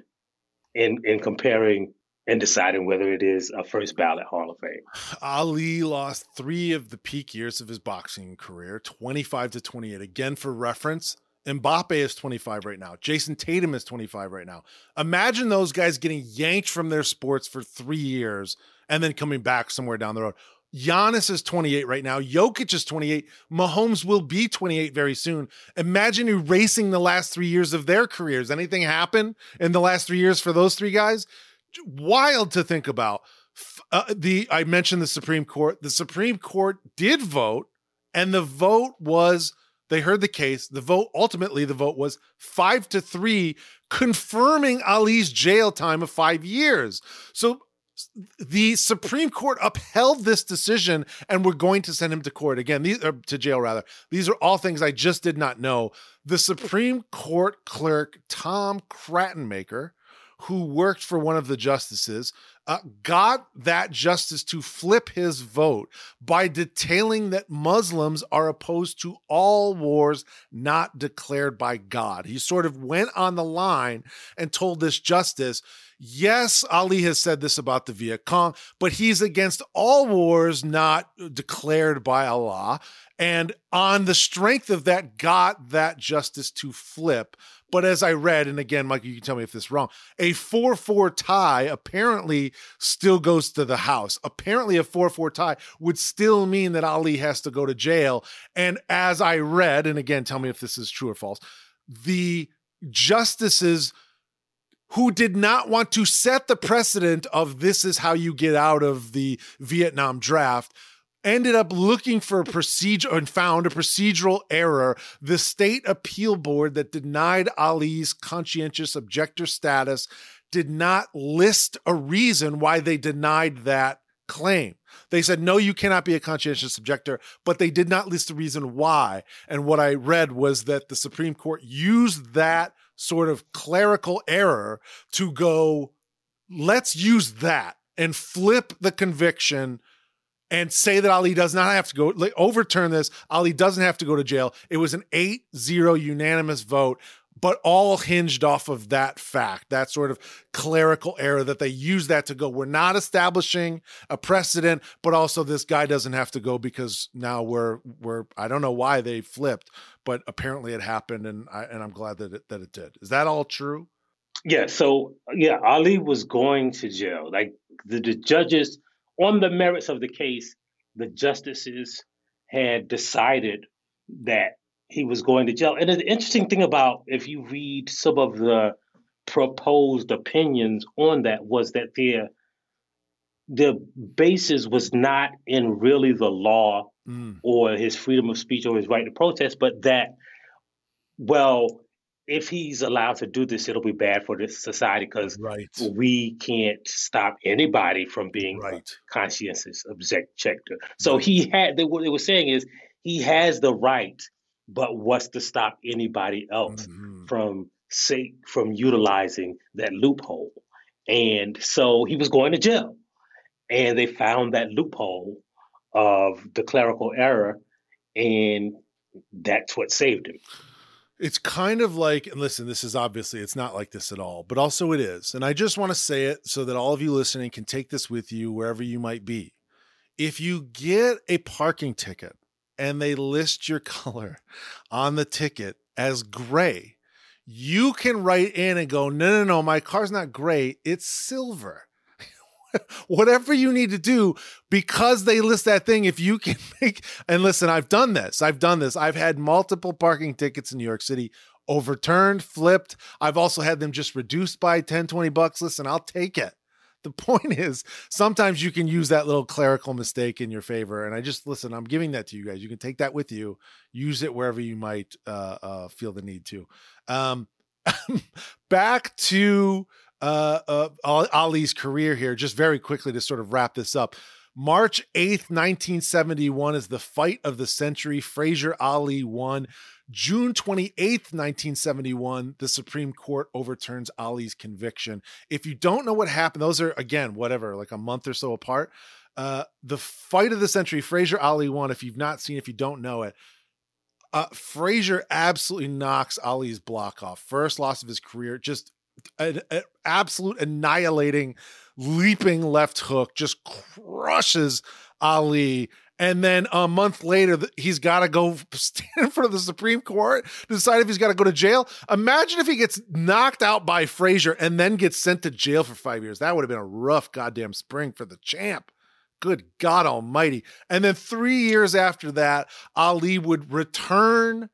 Speaker 2: in in comparing and deciding whether it is a first ballot Hall of Fame.
Speaker 1: Ali lost three of the peak years of his boxing career, twenty-five to twenty-eight. Again, for reference, Mbappe is twenty-five right now. Jason Tatum is twenty-five right now. Imagine those guys getting yanked from their sports for three years and then coming back somewhere down the road. Giannis is twenty-eight right now. Jokic is twenty-eight. Mahomes will be twenty-eight very soon. Imagine erasing the last three years of their careers. Anything happen in the last three years for those three guys? Wild to think about. Uh, the I mentioned the Supreme Court. The Supreme Court did vote, and the vote was, they heard the case. The vote, ultimately, the vote was five to three, confirming Ali's jail time of five years. So the Supreme Court upheld this decision, and we're going to send him to court again. These are to jail, rather. These are all things I just did not know. The Supreme Court clerk Tom Krattenmaker, who worked for one of the justices, uh, got that justice to flip his vote by detailing that Muslims are opposed to all wars not declared by God. He sort of went on the line and told this justice, yes, Ali has said this about the Viet Cong, but he's against all wars not declared by Allah. And on the strength of that, got that justice to flip. But as I read, and again, Mike, you can tell me if this is wrong, a four four tie apparently still goes to the House. Apparently a four four tie would still mean that Ali has to go to jail. And as I read, and again, tell me if this is true or false, the justices who did not want to set the precedent of this is how you get out of the Vietnam draft ended up looking for a procedure and found a procedural error. The state appeal board that denied Ali's conscientious objector status did not list a reason why they denied that claim. They said, no, you cannot be a conscientious objector, but they did not list a reason why. And what I read was that the Supreme Court used that sort of clerical error to go, let's use that and flip the conviction and say that Ali does not have to go, like, overturn this. Ali doesn't have to go to jail. It was an eight zero unanimous vote, but all hinged off of that fact, that sort of clerical error that they use that to go, we're not establishing a precedent, but also this guy doesn't have to go because now we're, we're, I don't know why they flipped, but apparently it happened. And I, and I'm glad that it, that it did. Is that all true?
Speaker 2: Yeah. So yeah, Ali was going to jail. Like the, the judges, on the merits of the case, the justices had decided that he was going to jail. And the interesting thing about, if you read some of the proposed opinions on that, was that their the basis was not in really the law
Speaker 1: Mm.
Speaker 2: or his freedom of speech or his right to protest, but that, well, if he's allowed to do this, it'll be bad for this society because
Speaker 1: Right.
Speaker 2: we can't stop anybody from being a
Speaker 1: Right.
Speaker 2: conscientious objector. So
Speaker 1: Right.
Speaker 2: he had, they, what they were saying is he has the right, but what's to stop anybody else
Speaker 1: Mhm.
Speaker 2: from say from utilizing that loophole? And so he was going to jail, and they found that loophole of the clerical error, and that's what saved him.
Speaker 1: It's kind of like, and listen, this is obviously, it's not like this at all, but also it is. And I just want to say it so that all of you listening can take this with you wherever you might be. If you get a parking ticket and they list your color on the ticket as gray, you can write in and go, no, no, no, my car's not gray, it's silver. Whatever you need to do, because they list that thing, if you can make, and listen, I've done this. I've done this. I've had multiple parking tickets in New York City overturned, flipped. I've also had them just reduced by ten, twenty bucks. Listen, I'll take it. The point is, sometimes you can use that little clerical mistake in your favor. And I just, listen, I'm giving that to you guys. You can take that with you, use it wherever you might uh, uh, feel the need to. Um, back to Uh, uh, Ali's career here, just very quickly to sort of wrap this up. March eighth, nineteen seventy-one is the fight of the century. Frazier Ali won. June twenty-eighth, nineteen seventy-one, the Supreme Court overturns Ali's conviction. If you don't know what happened, those are, again, whatever, like a month or so apart. Uh, the fight of the century, Frazier Ali won. If you've not seen, if you don't know it, uh, Frazier absolutely knocks Ali's block off. First loss of his career, just an, an absolute annihilating, leaping left hook, just crushes Ali. And then a month later, he's got to go stand in front of the Supreme Court to decide if he's got to go to jail. Imagine if he gets knocked out by Frazier and then gets sent to jail for five years. That would have been a rough goddamn spring for the champ. Good God almighty. And then three years after that, Ali would return,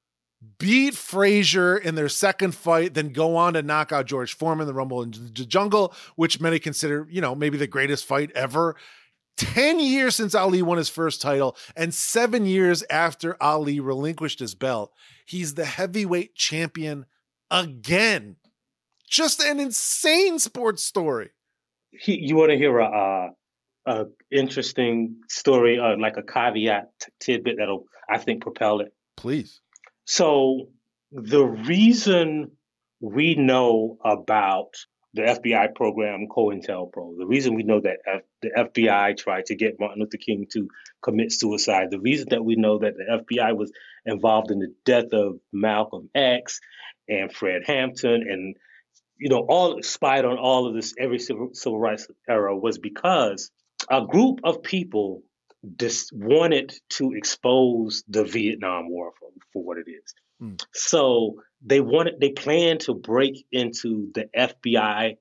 Speaker 1: beat Frazier in their second fight, then go on to knock out George Foreman, the Rumble in the Jungle, which many consider, you know, maybe the greatest fight ever. ten years since Ali won his first title, and seven years after Ali relinquished his belt, he's the heavyweight champion again. Just an insane sports story.
Speaker 2: He, you want to hear a, a, a interesting story, uh, like a caveat t- tidbit that'll, I think, propel it?
Speaker 1: Please.
Speaker 2: So the reason we know about the F B I program COINTELPRO, the reason we know that F- the F B I tried to get Martin Luther King to commit suicide, the reason that we know that the F B I was involved in the death of Malcolm X and Fred Hampton, and you know, all spied on all of this every civil, civil rights era, was because a group of people just wanted to expose the Vietnam War for, for what it is. Mm. So they wanted, they planned to break into the F B I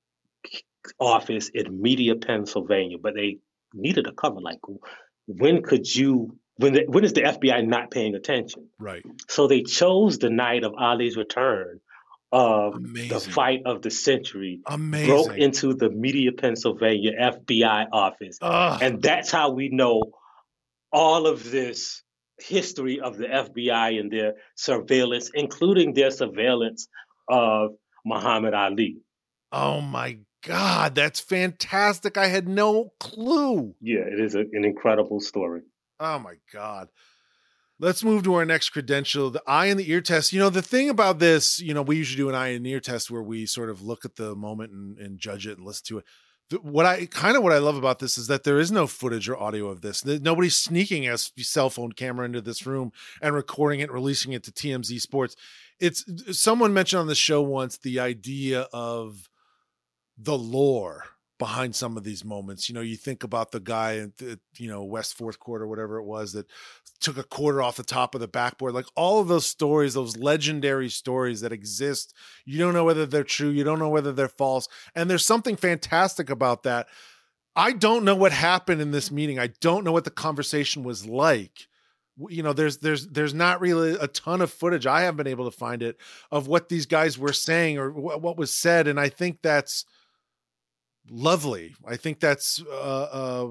Speaker 2: office in Media, Pennsylvania, but they needed a cover. Like, when could you? When the, when is the F B I not paying attention?
Speaker 1: Right.
Speaker 2: So they chose the night of Ali's return of
Speaker 1: Amazing.
Speaker 2: The fight of the century.
Speaker 1: Amazing.
Speaker 2: Broke into the Media, Pennsylvania F B I office. Ugh. And that's how we know all of this history of the F B I and their surveillance, including their surveillance of Muhammad Ali.
Speaker 1: Oh my God, that's fantastic. I had no clue.
Speaker 2: Yeah, it is a, an incredible story.
Speaker 1: Oh my God. Let's move to our next credential, the eye and the ear test. You know, the thing about this, you know, we usually do an eye and ear test where we sort of look at the moment and, and judge it and listen to it. The, what I kind of what I love about this is that there is no footage or audio of this. Nobody's sneaking a cell phone camera into this room and recording it, and releasing it to T M Z Sports. It's someone mentioned on the show once the idea of the lore behind some of these moments. You know, you think about the guy at the, you know, West Fourth Quarter, whatever it was, that took a quarter off the top of the backboard. Like all of those stories, those legendary stories that exist. You don't know whether they're true. You don't know whether they're false. And there's something fantastic about that. I don't know what happened in this meeting. I don't know what the conversation was like you know, there's there's there's not really a ton of footage. I haven't been able to find it of what these guys were saying or wh- what was said, and I think that's lovely. I think that's uh, uh,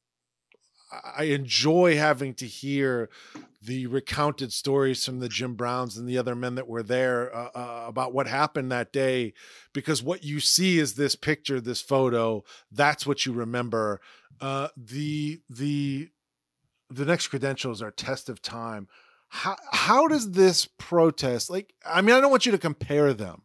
Speaker 1: I enjoy having to hear the recounted stories from the Jim Browns and the other men that were there uh, uh, about what happened that day, because what you see is this picture, this photo. That's what you remember. Uh, the the the next credentials are test of time. How how does this protest, like? I mean, I don't want you to compare them.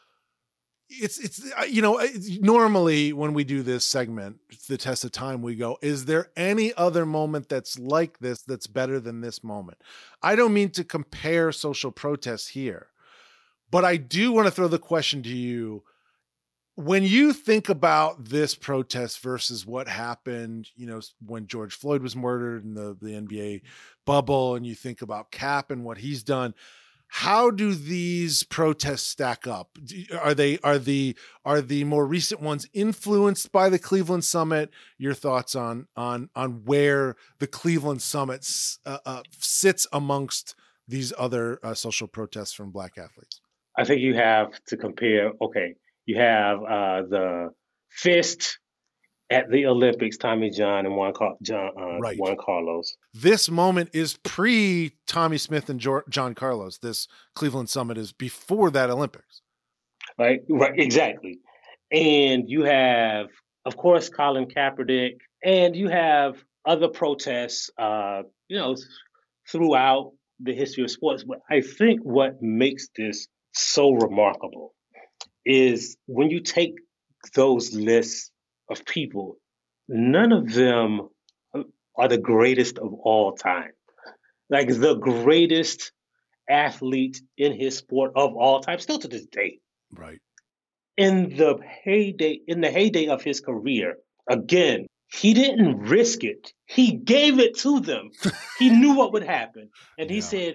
Speaker 1: It's, it's, you know, normally when we do this segment, the test of time, we go, is there any other moment that's like this, that's better than this moment? I don't mean to compare social protests here, but I do want to throw the question to you. When you think about this protest versus what happened, you know, when George Floyd was murdered in the, the N B A bubble, and you think about Cap and what he's done, how do these protests stack up? Are they are the are the more recent ones influenced by the Cleveland Summit? Your thoughts on on on where the Cleveland Summit uh, uh, sits amongst these other uh, social protests from Black athletes?
Speaker 2: I think you have to compare. Okay, you have uh, the fist at the Olympics, Tommy John and Juan, Car- John, uh,
Speaker 1: right.
Speaker 2: Juan Carlos.
Speaker 1: This moment is pre Tommy Smith and jo- John Carlos. This Cleveland Summit is before that Olympics.
Speaker 2: Right, right, exactly. And you have, of course, Colin Kaepernick, and you have other protests, uh, you know, throughout the history of sports. But I think what makes this so remarkable is when you take those lists of people, none of them are the greatest of all time. Like the greatest athlete in his sport of all time, still to this day.
Speaker 1: Right.
Speaker 2: In the heyday, in the heyday of his career, again, he didn't risk it. He gave it to them. He knew what would happen. And yeah. He said,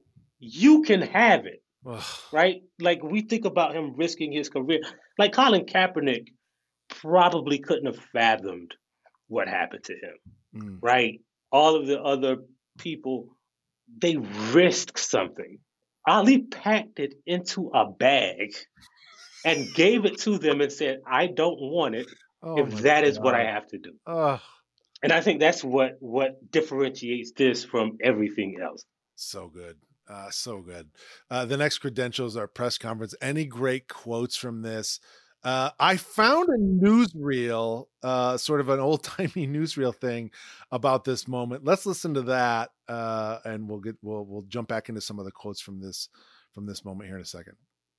Speaker 2: you can have it. Right? Like we think about him risking his career. Like Colin Kaepernick probably couldn't have fathomed what happened to him, mm. right? All of the other people, they risked something. Ali packed it into a bag and gave it to them and said, I don't want it oh if that God. is what I have to do. Uh, and I think that's what, what differentiates this from everything else.
Speaker 1: So good. Uh, so good. Uh, the next credentials are press conference. Any great quotes from this? Uh, I found a newsreel, uh, sort of an old timey newsreel thing about this moment. Let's listen to that, uh, and we'll get we'll we'll jump back into some of the quotes from this from this moment here in a second.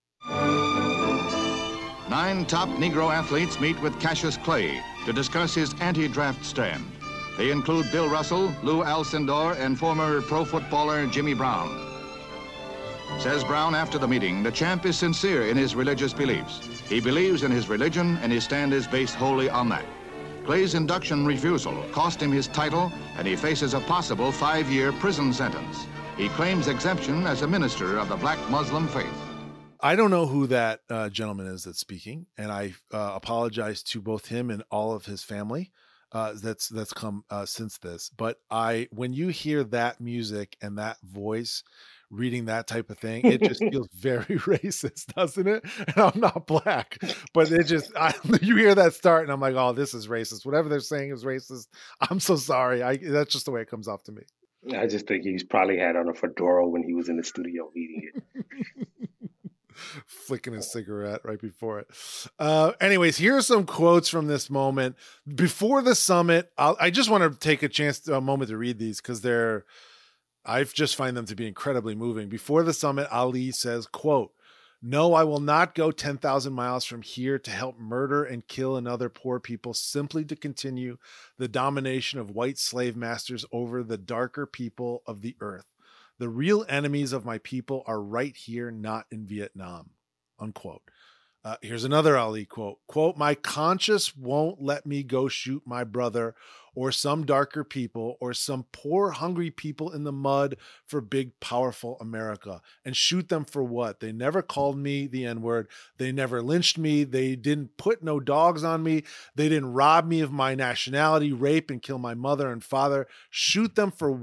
Speaker 3: Nine top Negro athletes meet with Cassius Clay to discuss his anti-draft stand. They include Bill Russell, Lou Alcindor, and former pro footballer Jimmy Brown. Says Brown after the meeting, the champ is sincere in his religious beliefs. He believes in his religion, and his stand is based wholly on that. Clay's induction refusal cost him his title, and he faces a possible five-year prison sentence. He claims exemption as a minister of the Black Muslim faith.
Speaker 1: I don't know who that uh, gentleman is that's speaking, and I uh, apologize to both him and all of his family uh, that's that's come uh, since this. But I, when you hear that music and that voice reading that type of thing, it just feels very racist, doesn't it? And I'm not Black, but it just, I, you hear that start and I'm like, oh, this is racist. Whatever they're saying is racist. I'm so sorry. I, that's just the way it comes off to me.
Speaker 2: I just think he's probably had on a fedora when he was in the studio eating it.
Speaker 1: Flicking a cigarette right before it. Uh, anyways, here are some quotes from this moment. Before the summit, I'll, I just want to take a chance, a moment to read these because they're, I just find them to be incredibly moving. Before the summit, Ali says, quote, "No, I will not go ten thousand miles from here to help murder and kill another poor people simply to continue the domination of white slave masters over the darker people of the earth. The real enemies of my people are right here, not in Vietnam," unquote. Uh, here's another Ali quote, quote, "My conscience won't let me go shoot my brother or some darker people or some poor, hungry people in the mud for big, powerful America. And shoot them for what? They never called me the N-word. They never lynched me. They didn't put no dogs on me. They didn't rob me of my nationality, rape and kill my mother and father. Shoot them for what?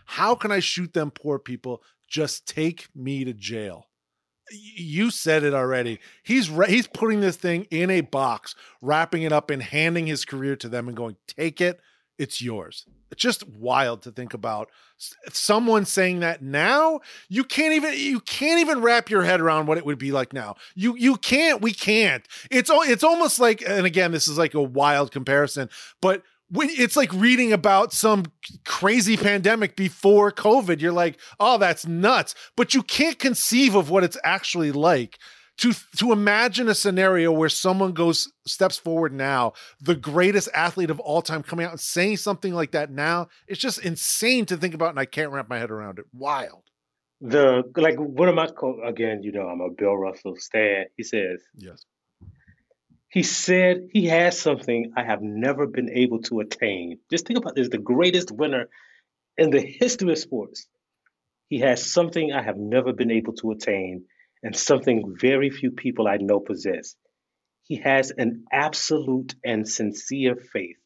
Speaker 1: How can I shoot them poor people? Just take me to jail. You said it already. He's re- he's putting this thing in a box, wrapping it up and handing his career to them and going, take it. It's yours. It's just wild to think about someone saying that now. You can't even, you can't even wrap your head around what it would be like now. You, you can't, we can't. It's, it's almost like, and again, this is like a wild comparison, but when it's like reading about some crazy pandemic before COVID, you're like, oh, that's nuts. But you can't conceive of what it's actually like to, to imagine a scenario where someone goes, steps forward now, the greatest athlete of all time, coming out and saying something like that now. It's just insane to think about. And I can't wrap my head around it. Wild.
Speaker 2: The, like, one of my, co- again, you know, I'm a Bill Russell stan. He says,
Speaker 1: yes.
Speaker 2: He said he has something I have never been able to attain. Just think about this, the greatest winner in the history of sports. He has something I have never been able to attain and something very few people I know possess. He has an absolute and sincere faith.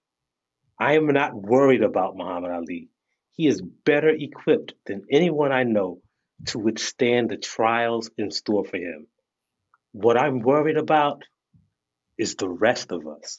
Speaker 2: I am not worried about Muhammad Ali. He is better equipped than anyone I know to withstand the trials in store for him. What I'm worried about is the rest of us.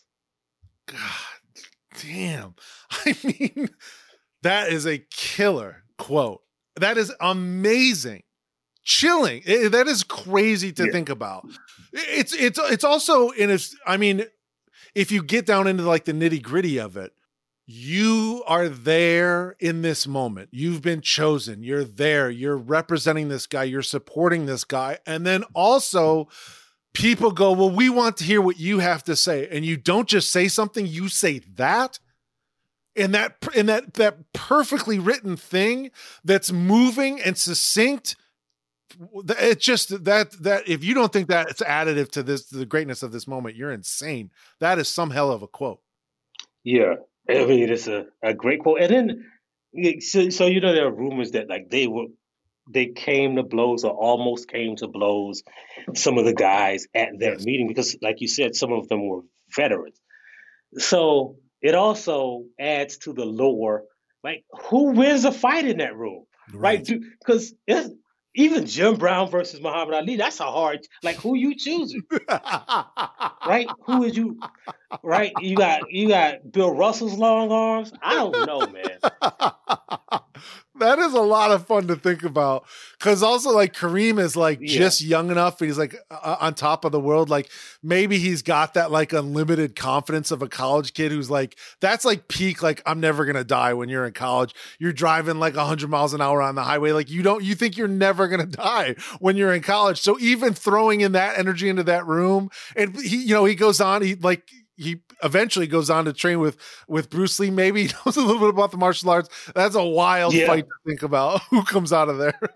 Speaker 1: God damn. I mean, that is a killer quote. That is amazing. Chilling. It, that is crazy to yeah. think about. It's, it's, it's also in a, I mean, if you get down into like the nitty gritty of it, you are there in this moment. You've been chosen. You're there. You're representing this guy. You're supporting this guy. And then also, people go, well, we want to hear what you have to say. And you don't just say something, you say that. And that, and that, that perfectly written thing that's moving and succinct. It's just that, that if you don't think that it's additive to this, to the greatness of this moment, you're insane. That is some hell of a quote.
Speaker 2: Yeah. I mean, it's a, a great quote. And then, so, so, you know, there are rumors that like they were, they came to blows or almost came to blows, some of the guys at that yes. meeting, because like you said, some of them were veterans. So it also adds to the lore, like who wins a fight in that room, right? Because right? even Jim Brown versus Muhammad Ali, that's a hard, like who you choosing, right? Who is you, right? You got, you got Bill Russell's long arms. I don't know, man.
Speaker 1: That is a lot of fun to think about. Cause also like Kareem is like yeah. just young enough. And he's like uh, on top of the world. Like maybe he's got that like unlimited confidence of a college kid who's like, that's like peak. Like I'm never going to die when you're in college. You're driving like a hundred miles an hour on the highway. Like you don't, you think you're never going to die when you're in college. So even throwing in that energy into that room, and he, you know, he goes on, he like, he eventually goes on to train with, with Bruce Lee. Maybe he knows a little bit about the martial arts. That's a wild yeah. fight to think about who comes out of there.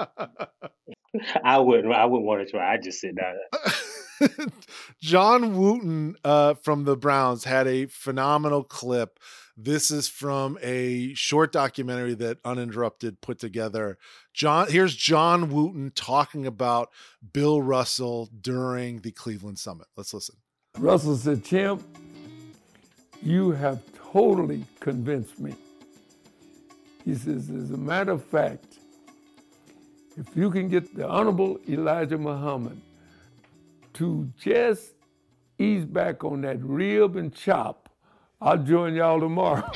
Speaker 2: I wouldn't, I wouldn't want to try. I just sit down.
Speaker 1: John Wooten uh, from the Browns had a phenomenal clip. This is from a short documentary that Uninterrupted put together. John, here's John Wooten talking about Bill Russell during the Cleveland Summit. Let's listen.
Speaker 4: Russell said, Champ, you have totally convinced me. He says, as a matter of fact, if you can get the Honorable Elijah Muhammad to just ease back on that rib and chop, I'll join y'all tomorrow.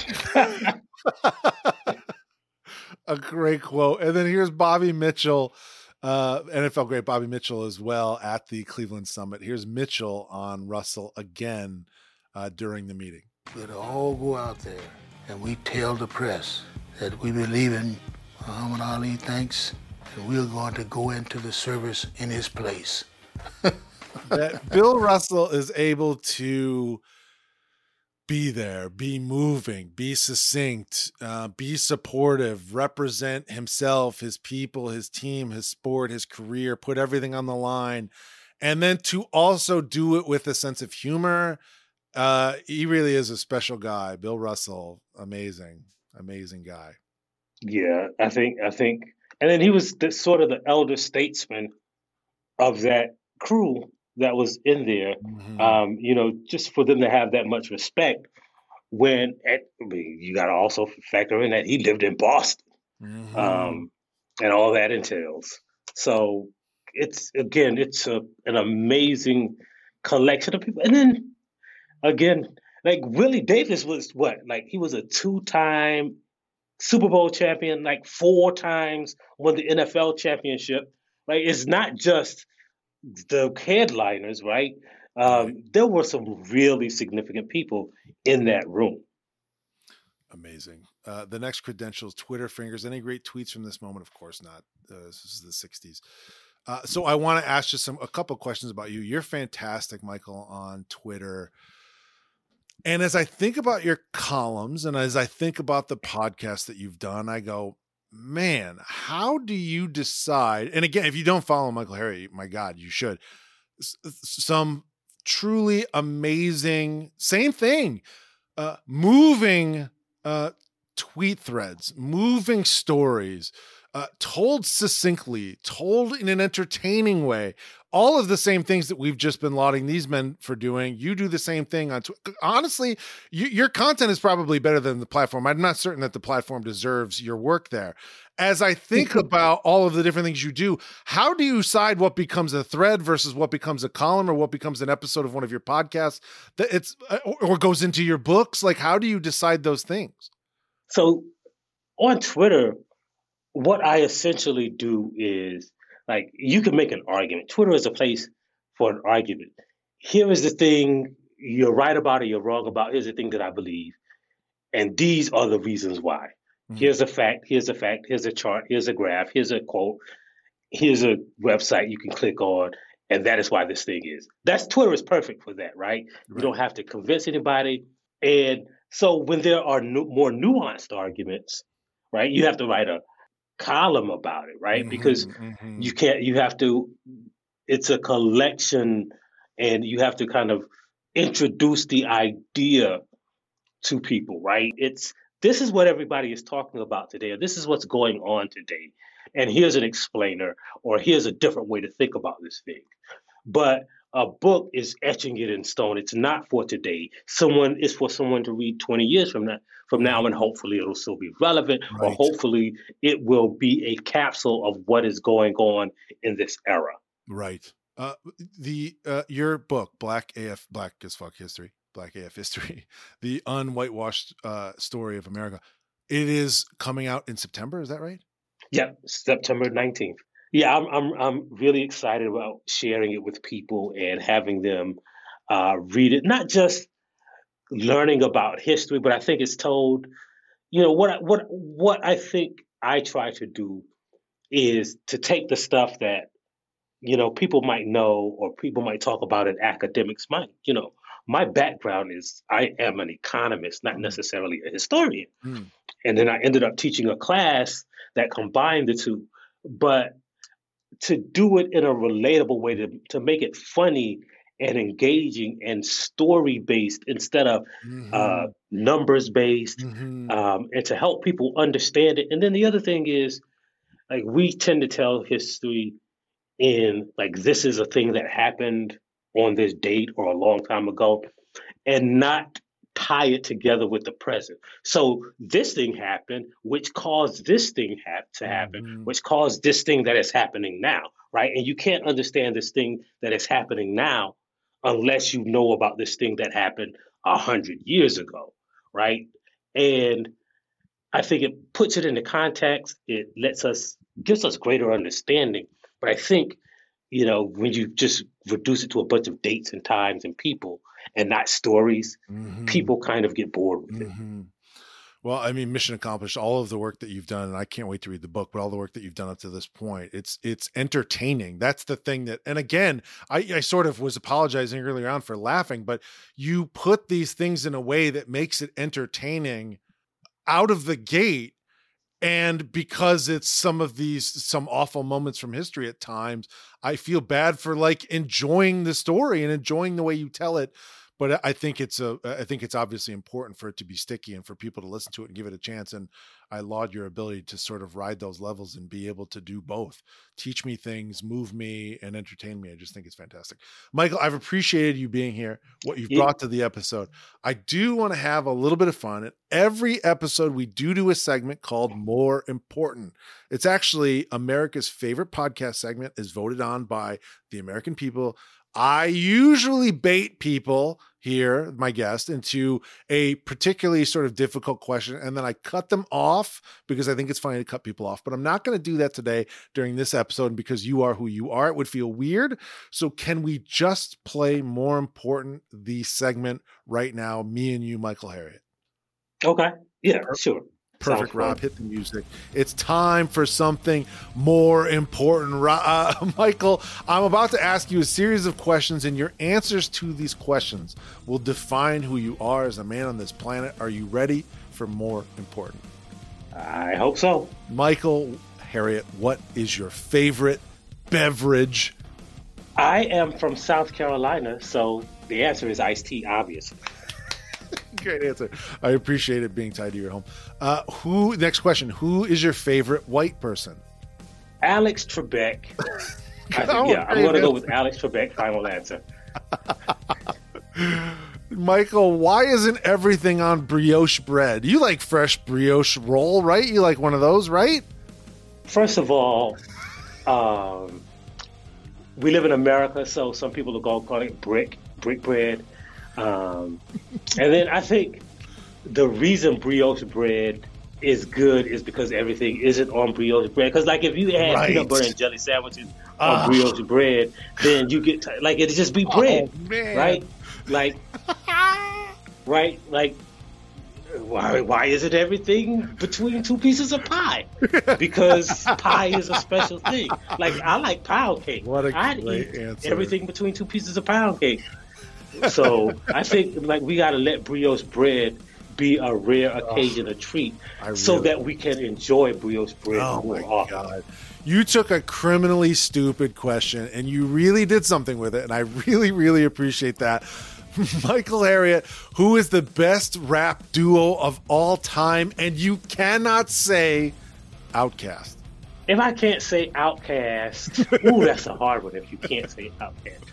Speaker 1: A great quote. And then here's Bobby Mitchell, Uh, N F L great Bobby Mitchell as well at the Cleveland Summit. Here's Mitchell on Russell again uh, during the meeting.
Speaker 5: We'll all go out there and we tell the press that we believe in Muhammad Ali, thanks, and we're going to go into the service in his place.
Speaker 1: That Bill Russell is able to be there, be moving, be succinct, uh, be supportive, represent himself, his people, his team, his sport, his career, put everything on the line. And then to also do it with a sense of humor. Uh, he really is a special guy. Bill Russell, amazing, amazing guy.
Speaker 2: Yeah, I think, I think, and then he was the, sort of the elder statesman of that crew that was in there, mm-hmm. um, you know, just for them to have that much respect when at, I mean, you got to also factor in that he lived in Boston,
Speaker 1: Mhm.
Speaker 2: um, and all that entails. So it's again, it's a, an amazing collection of people. And then again, like Willie Davis was what? Like he was a two-time Super Bowl champion, like four times won the N F L championship. Like it's not just the headliners, right? Um,
Speaker 1: Right.
Speaker 2: There were some really significant people in that room.
Speaker 1: Amazing. Uh, the next credentials, Twitter fingers. Any great tweets from this moment? Of course not. Uh, this is the sixties. Uh, so I want to ask you some a couple questions about you. You're fantastic, Michael, on Twitter. And as I think about your columns and as I think about the podcast that you've done, I go, man, how do you decide? And again, if you don't follow Michael Harriot, my God, you should. S- Some truly amazing, same thing, uh, moving uh, tweet threads, moving stories, uh, told succinctly, told in an entertaining way. All of the same things that we've just been lauding these men for doing. You do the same thing on Twitter. Honestly, you, your content is probably better than the platform. I'm not certain that the platform deserves your work there. As I think about all of the different things you do, how do you decide what becomes a thread versus what becomes a column or what becomes an episode of one of your podcasts that it's or goes into your books? Like, how do you decide those things?
Speaker 2: So on Twitter, what I essentially do is like you can make an argument. Twitter is a place for an argument. Here is the thing you're right about or you're wrong about. Here's the thing that I believe. And these are the reasons why.
Speaker 1: Mhm.
Speaker 2: Here's a fact, here's a fact, here's a chart, here's a graph, here's a quote, here's a website you can click on, and that is why this thing is. That's Twitter is perfect for that, right? You
Speaker 1: Right.
Speaker 2: don't have to convince anybody. And so when there are nu- more nuanced arguments, right, you have to write a column about it, right?
Speaker 1: Mhm,
Speaker 2: Because
Speaker 1: mhm.
Speaker 2: you can't, you have to, it's a collection and you have to kind of introduce the idea to people, right? It's, this is what everybody is talking about today, or this is what's going on today. And here's an explainer, or here's a different way to think about this thing. But a book is etching it in stone. It's not for today. Someone is for someone to read twenty years from now, from now, and hopefully it'll still be relevant, or
Speaker 1: Right.
Speaker 2: hopefully it will be a capsule of what is going on in this era.
Speaker 1: Right. Uh, the uh, your book, Black A F, Black as Fuck History, Black A F History, the unwhitewashed uh, story of America. It is coming out in September. Is that right?
Speaker 2: Yeah, September nineteenth. Yeah, I'm I'm I'm really excited about sharing it with people and having them uh, read it. Not just learning about history, but I think it's told. You know what I, what what I think I try to do is to take the stuff that you know people might know or people might talk about in academics. My you know my background is I am an economist, not necessarily a historian.
Speaker 1: Mm.
Speaker 2: And then I ended up teaching a class that combined the two. But to do it in a relatable way, to, to make it funny and engaging and story based instead of
Speaker 1: Mhm.
Speaker 2: uh, numbers based,
Speaker 1: Mhm.
Speaker 2: um, and to help people understand it. And then the other thing is, like, we tend to tell history in like, this is a thing that happened on this date or a long time ago, and not tie it together with the present. So this thing happened, which caused this thing hap- to happen,
Speaker 1: Mhm.
Speaker 2: which caused this thing that is happening now, right? And you can't understand this thing that is happening now unless you know about this thing that happened a hundred years ago, right? And I think it puts it into context. It lets us, gives us greater understanding. But I think, you know, when you just reduce it to a bunch of dates and times and people and not stories,
Speaker 1: Mhm.
Speaker 2: people kind of get bored with it.
Speaker 1: Mhm. Well, I mean, mission accomplished. All of the work that you've done, and I can't wait to read the book. But all the work that you've done up to this point, it's it's entertaining. That's the thing that. And again, I, I sort of was apologizing earlier on for laughing, but you put these things in a way that makes it entertaining out of the gate. And because it's some of these some awful moments from history at times, I feel bad for like enjoying the story and enjoying the way you tell it. but I think it's a, I think it's obviously important for it to be sticky and for people to listen to it and give it a chance. And I laud your ability to sort of ride those levels and be able to do both. Teach me things, move me, and entertain me. I just think it's fantastic. Michael, I've appreciated you being here, what you've
Speaker 2: Yeah.
Speaker 1: brought to the episode. I do want to have a little bit of fun. At every episode, we do do a segment called More Important. It's actually America's favorite podcast segment, is voted on by the American people. I usually bait people here, my guest, into a particularly sort of difficult question, and then I cut them off because I think it's funny to cut people off. But I'm not going to do that today during this episode, and because you are who you are, it would feel weird. So can we just play More Important, the segment right now, me and you, Michael Harriot?
Speaker 2: Okay. Yeah, sure.
Speaker 1: Perfect,
Speaker 2: Sounds
Speaker 1: Rob.
Speaker 2: fun.
Speaker 1: Hit the music. It's time for something more important. Ro- Uh, Michael, I'm about to ask you a series of questions, and your answers to these questions will define who you are as a man on this planet. Are you ready for More Important?
Speaker 2: I hope so.
Speaker 1: Michael Harriot, what is your favorite beverage?
Speaker 2: I am from South Carolina, so the answer is iced tea, obviously.
Speaker 1: Great answer. I appreciate it being tied to your home. Uh, who? Next question. Who is your favorite white person?
Speaker 2: Alex Trebek. I
Speaker 1: Oh,
Speaker 2: think, yeah, I'm
Speaker 1: great
Speaker 2: going to go
Speaker 1: answer.
Speaker 2: with Alex Trebek. Final answer.
Speaker 1: Michael, why isn't everything on brioche bread? You like fresh brioche roll, right? You like one of those, right?
Speaker 2: First of all, um, we live in America, so some people will go call it brick, brick bread. Um, and then I think the reason brioche bread is good is because everything isn't on brioche bread. Because, like, if you had
Speaker 1: Right.
Speaker 2: peanut butter and jelly sandwiches
Speaker 1: Ah.
Speaker 2: on brioche bread, then you get, t- like, it'd just be bread,
Speaker 1: Oh, man.
Speaker 2: right? Like, right? Like, why, why isn't everything between two pieces of pie? Because pie is a special thing. Like, I like pound cake.
Speaker 1: What a
Speaker 2: I'd
Speaker 1: great
Speaker 2: eat
Speaker 1: answer.
Speaker 2: everything between two pieces of pound cake. So I think, like, we got to let brioche bread be a rare occasion, a treat,
Speaker 1: I
Speaker 2: so
Speaker 1: really-
Speaker 2: that we can enjoy brioche bread
Speaker 1: Oh
Speaker 2: more
Speaker 1: my
Speaker 2: often.
Speaker 1: God. You took a criminally stupid question and you really did something with it. And I really, really appreciate that. Michael Harriot, who is the best rap duo of all time? And you cannot say Outkast.
Speaker 2: If I can't say Outcast, ooh, that's a hard one. If you can't say Outcast,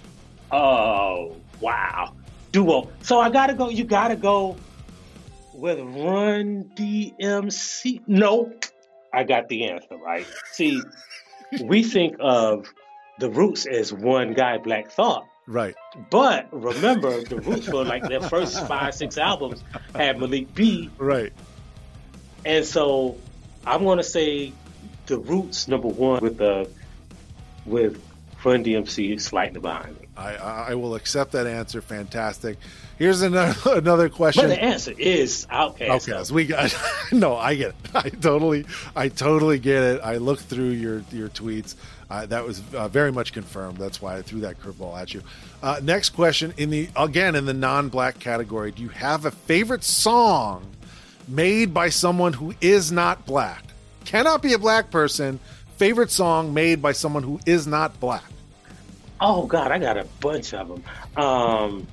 Speaker 2: oh wow, duo. So I gotta go. You gotta go with Run D M C. No, I got the answer right. See, we think of the Roots as one guy, Black Thought.
Speaker 1: Right.
Speaker 2: But remember, the Roots for like their first five, six albums had Malik B.
Speaker 1: Right.
Speaker 2: And so I'm going to say the Roots, number one, with the with Run D M C slightly behind it.
Speaker 1: I, I I will accept that answer. Fantastic. Here's another another question.
Speaker 2: But the answer is Outkast.
Speaker 1: Okay, so we got no. I get it. I totally, I totally get it. I looked through your your tweets. Uh, that was uh, very much confirmed. That's why I threw that curveball at you. Uh, next question in the again in the non-black category. Do you have a favorite song made by someone who is not black? Cannot be a black person. Favorite song made by someone who is not black.
Speaker 2: Oh God, I got a bunch of them. Um,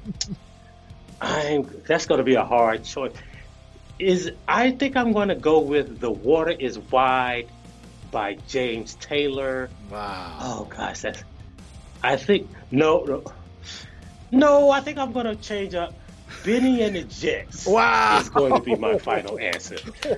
Speaker 2: I'm that's going to be a hard choice. Is I think I'm going to go with "The Water Is Wide" by James Taylor.
Speaker 1: Wow.
Speaker 2: Oh gosh, that's. I think no, no, no. I think I'm going to change up. Benny and the Jets.
Speaker 1: Wow.
Speaker 2: Is going to be my final answer.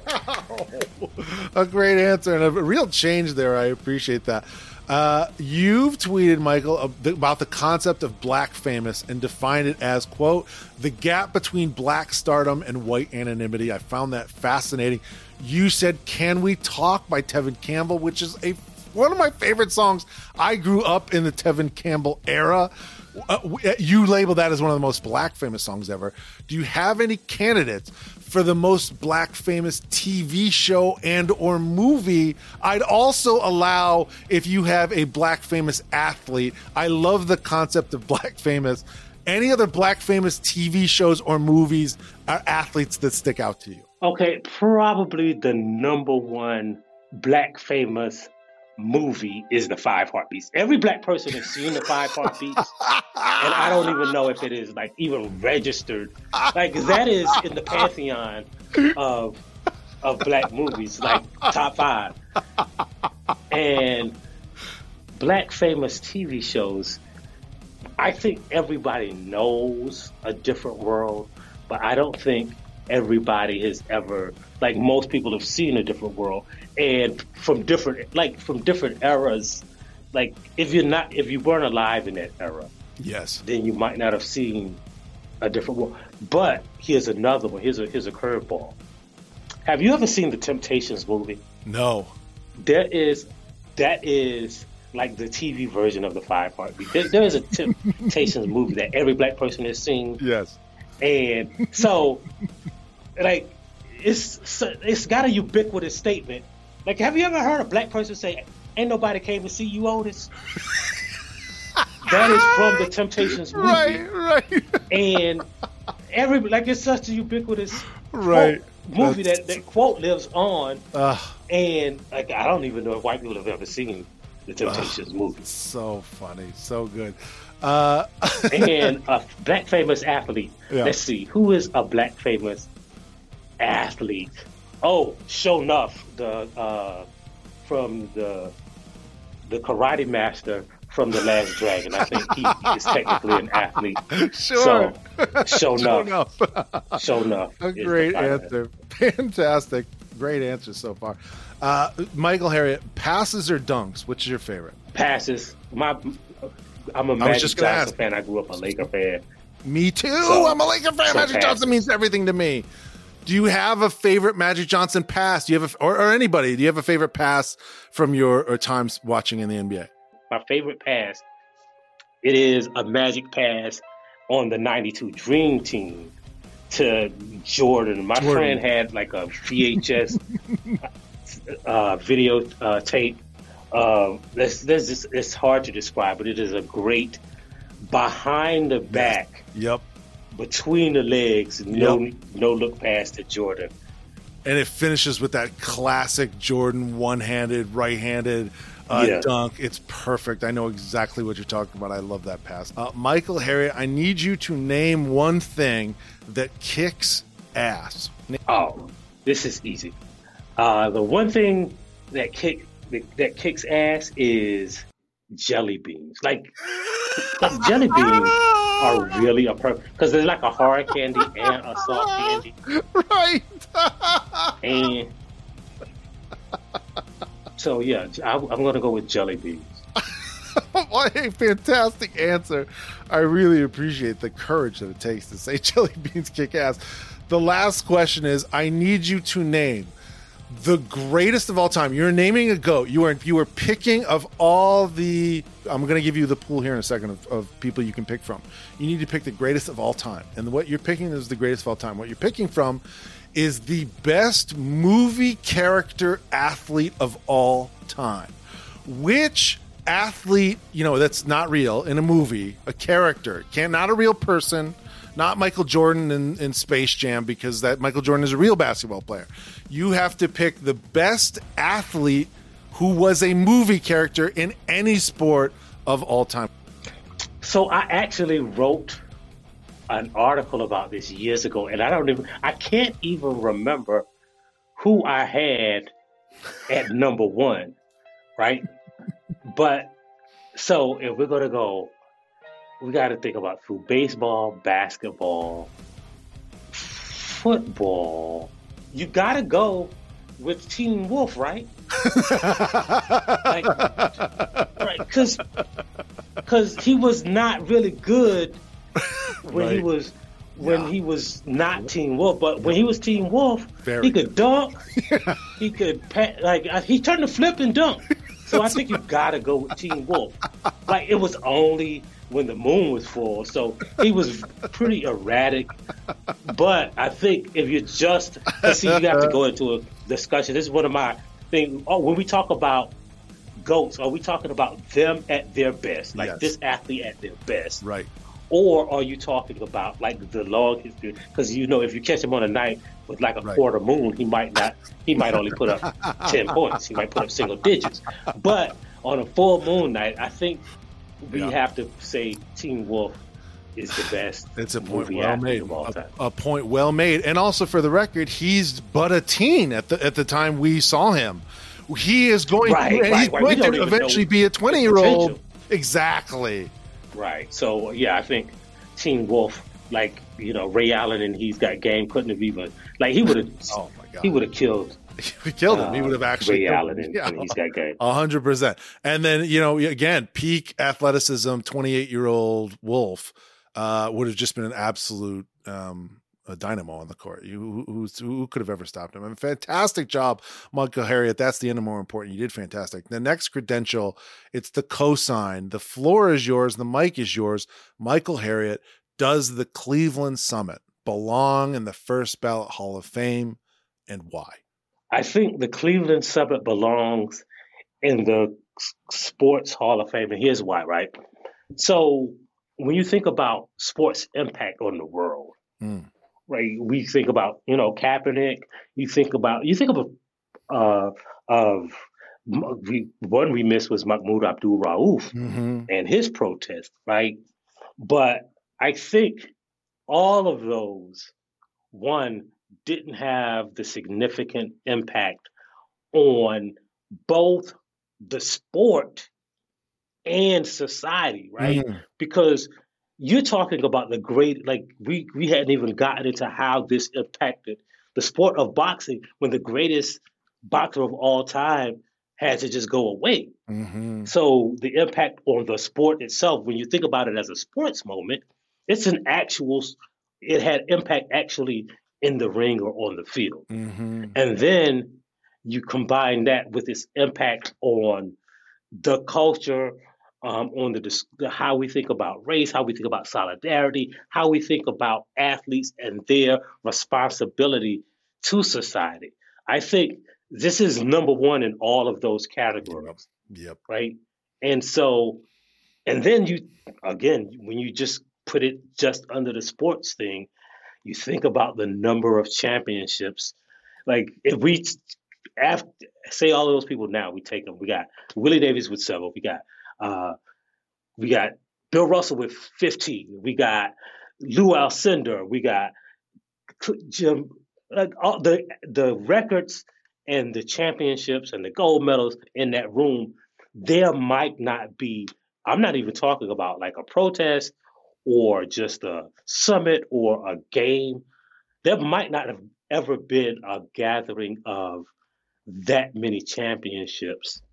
Speaker 1: A great answer and a real change there. I appreciate that. Uh, you've tweeted, Michael, about the concept of black famous and defined it as, quote, the gap between black stardom and white anonymity. I found that fascinating. You said, Can We Talk by Tevin Campbell, which is a one of my favorite songs. I grew up in the Tevin Campbell era. Uh, you label that as one of the most black famous songs ever. Do you have any candidates for the most black famous T V show and or movie? I'd also allow if you have a black famous athlete. I love the concept of black famous. Any other black famous T V shows or movies or athletes that stick out to you?
Speaker 2: Okay, probably the number one black famous movie is the Five Heartbeats. Every black person has seen the Five Heartbeats, and I don't even know if it is like even registered. Like that is in the pantheon of of black movies, like top five. And black famous T V shows, I think everybody knows A Different World, but I don't think everybody has ever, like most people have seen A Different World, and from different, like from different eras. Like if you're not, if you weren't alive in that era,
Speaker 1: yes,
Speaker 2: then you might not have seen A Different World. But here's another one. Here's a here's a curveball. Have you ever seen the Temptations movie?
Speaker 1: No.
Speaker 2: There is, that is like the T V version of the Five Heartbeats. There, there is a Temptations movie that every black person has seen.
Speaker 1: Yes.
Speaker 2: And so, like, it's it's got a ubiquitous statement. Like, have you ever heard a black person say, "Ain't nobody came to see you, Otis"? That is from the Temptations movie.
Speaker 1: Right, right.
Speaker 2: And every, like, it's such a ubiquitous
Speaker 1: right.
Speaker 2: quote, movie that that quote lives on.
Speaker 1: Uh,
Speaker 2: and like, I don't even know if white people have ever seen the Temptations uh, movie.
Speaker 1: So funny, so good. Uh,
Speaker 2: and a black famous athlete. Yeah. Let's see, who is a black famous athlete? Oh, Sho'nuff, the uh, from the the karate master from The Last Dragon. I think he is technically an athlete.
Speaker 1: Sure.
Speaker 2: So, Sho'nuff. Sho'nuff.
Speaker 1: A great answer. Fantastic. Great answer so far. Uh, Michael Harriot, passes or dunks? Which is your favorite?
Speaker 2: Passes. My, I'm a Magic Johnson ask. fan. I grew up a Laker fan.
Speaker 1: Me too. So, I'm a Laker fan.
Speaker 2: So
Speaker 1: Magic
Speaker 2: passes.
Speaker 1: Johnson means everything to me. Do you have a favorite Magic Johnson pass? Do you have a, or, or anybody? Do you have a favorite pass from your or times watching in the N B A?
Speaker 2: My favorite pass. It is a Magic pass on the ninety-two Dream Team to Jordan. My Jordan. friend had like a V H S uh, video uh, tape. Uh, this, this is, it's hard to describe, but it is a great behind the back.
Speaker 1: Yep.
Speaker 2: Between the legs, no yep. no look pass to Jordan.
Speaker 1: And it finishes with that classic Jordan one-handed, right-handed uh, yeah. dunk. It's perfect. I know exactly what you're talking about. I love that pass. Uh, Michael Harriot, I need you to name one thing that kicks ass.
Speaker 2: Oh, this is easy. Uh, the one thing that kick that, that kicks ass is jelly beans. Like, like jelly beans are really a perfect, because there's like a hard candy and a soft candy.
Speaker 1: Right.
Speaker 2: And so, yeah, I, I'm going to go with jelly beans.
Speaker 1: What a fantastic answer. I really appreciate the courage that it takes to say jelly beans kick ass. The last question is, I need you to name the greatest of all time. You're naming a GOAT. You are you are picking of all the, I'm going to give you the pool here in a second of, of people you can pick from. You need to pick the greatest of all time. And what you're picking is the greatest of all time. What you're picking from is the best movie character athlete of all time. Which athlete, you know, that's not real in a movie, a character, can't, not a real person, not Michael Jordan in, in Space Jam, because that Michael Jordan is a real basketball player. You have to pick the best athlete who was a movie character in any sport of all time.
Speaker 2: So I actually wrote an article about this years ago, and I don't even, I can't even remember who I had at number one, right? But so if we're going to go, we got to think about through baseball, basketball, football. You got to go with Teen Wolf, right? like, right, because because he was not really good when right. he was when yeah. he was not Teen Wolf, but when he was Teen Wolf, Very he could good. dunk, yeah. he could pat, like he turned the flip and dunk. So I think you got to go with Teen Wolf. Like, it was only when the moon was full, so he was pretty erratic. But I think if you just, see, you have to go into a discussion. This is one of my things. Oh, when we talk about GOATs, are we talking about them at their best? Like yes. this athlete at their best?
Speaker 1: Right.
Speaker 2: Or are you talking about like the long history? Because you know, if you catch him on a night with like a
Speaker 1: Right.
Speaker 2: quarter moon, he might not. He might only put up ten points. He might put up single digits. But on a full moon night, I think we
Speaker 1: Yeah.
Speaker 2: have to say Teen Wolf is the best.
Speaker 1: It's a point
Speaker 2: movie
Speaker 1: well
Speaker 2: athlete
Speaker 1: made.
Speaker 2: of all
Speaker 1: A,
Speaker 2: time.
Speaker 1: a point well made. And also for the record, he's but a teen at the at the time we saw him. He is going,
Speaker 2: Right,
Speaker 1: and
Speaker 2: right,
Speaker 1: he's
Speaker 2: right. We
Speaker 1: going
Speaker 2: don't
Speaker 1: to
Speaker 2: even
Speaker 1: eventually
Speaker 2: know
Speaker 1: be a
Speaker 2: the
Speaker 1: twenty-year-old.
Speaker 2: potential.
Speaker 1: Exactly.
Speaker 2: Right. So yeah, I think Teen Wolf, like you know, Ray Allen and He's Got Game couldn't have even like he would have.
Speaker 1: Oh my God.
Speaker 2: He would have killed.
Speaker 1: He killed him. He would have
Speaker 2: uh,
Speaker 1: actually
Speaker 2: Ray
Speaker 1: killed
Speaker 2: Allen
Speaker 1: him.
Speaker 2: and,
Speaker 1: Yeah.
Speaker 2: and He's Got Game.
Speaker 1: A hundred percent. And then, you know, again, peak athleticism, twenty-eight year old Wolf, uh, would have just been an absolute, um, a dynamo on the court. You, who, who, who could have ever stopped him? I mean, fantastic job, Michael Harriot. That's the end of more important. You did fantastic. The next credential, it's the cosign. The floor is yours. The mic is yours. Michael Harriot. Does the Cleveland Summit belong in the first ballot Hall of Fame, and why?
Speaker 2: I think the Cleveland Summit belongs in the Sports Hall of Fame, and here's why. Right. So when you think about sports impact on the world,
Speaker 1: Mm.
Speaker 2: right? We think about, you know, Kaepernick. You think about, you think of, uh, of we, one we missed was Mahmoud Abdul Rauf
Speaker 1: Mm-hmm.
Speaker 2: and his protest, right? But I think all of those, one, didn't have the significant impact on both the sport and society, right?
Speaker 1: Mm.
Speaker 2: Because you're talking about the great, like we we hadn't even gotten into how this impacted the sport of boxing when the greatest boxer of all time had to just go away.
Speaker 1: Mm-hmm.
Speaker 2: So the impact on the sport itself, when you think about it as a sports moment, it's an actual, it had impact actually in the ring or on the field.
Speaker 1: Mm-hmm.
Speaker 2: And then you combine that with its impact on the culture, um, on the, dis- the how we think about race, how we think about solidarity, how we think about athletes and their responsibility to society. I think this is number one in all of those categories,
Speaker 1: Yep.
Speaker 2: right? And so, and then you, again, when you just put it just under the sports thing, you think about the number of championships. Like if we after, say all of those people now, we take them. We got Willie Davis with several. We got uh, we got Bill Russell with fifteen. We got Lou Alcindor. We got Jim. Like all the the records and the championships and the gold medals in that room. There might not be. I'm not even talking about like a protest or just a summit or a game. There might not have ever been a gathering of that many championships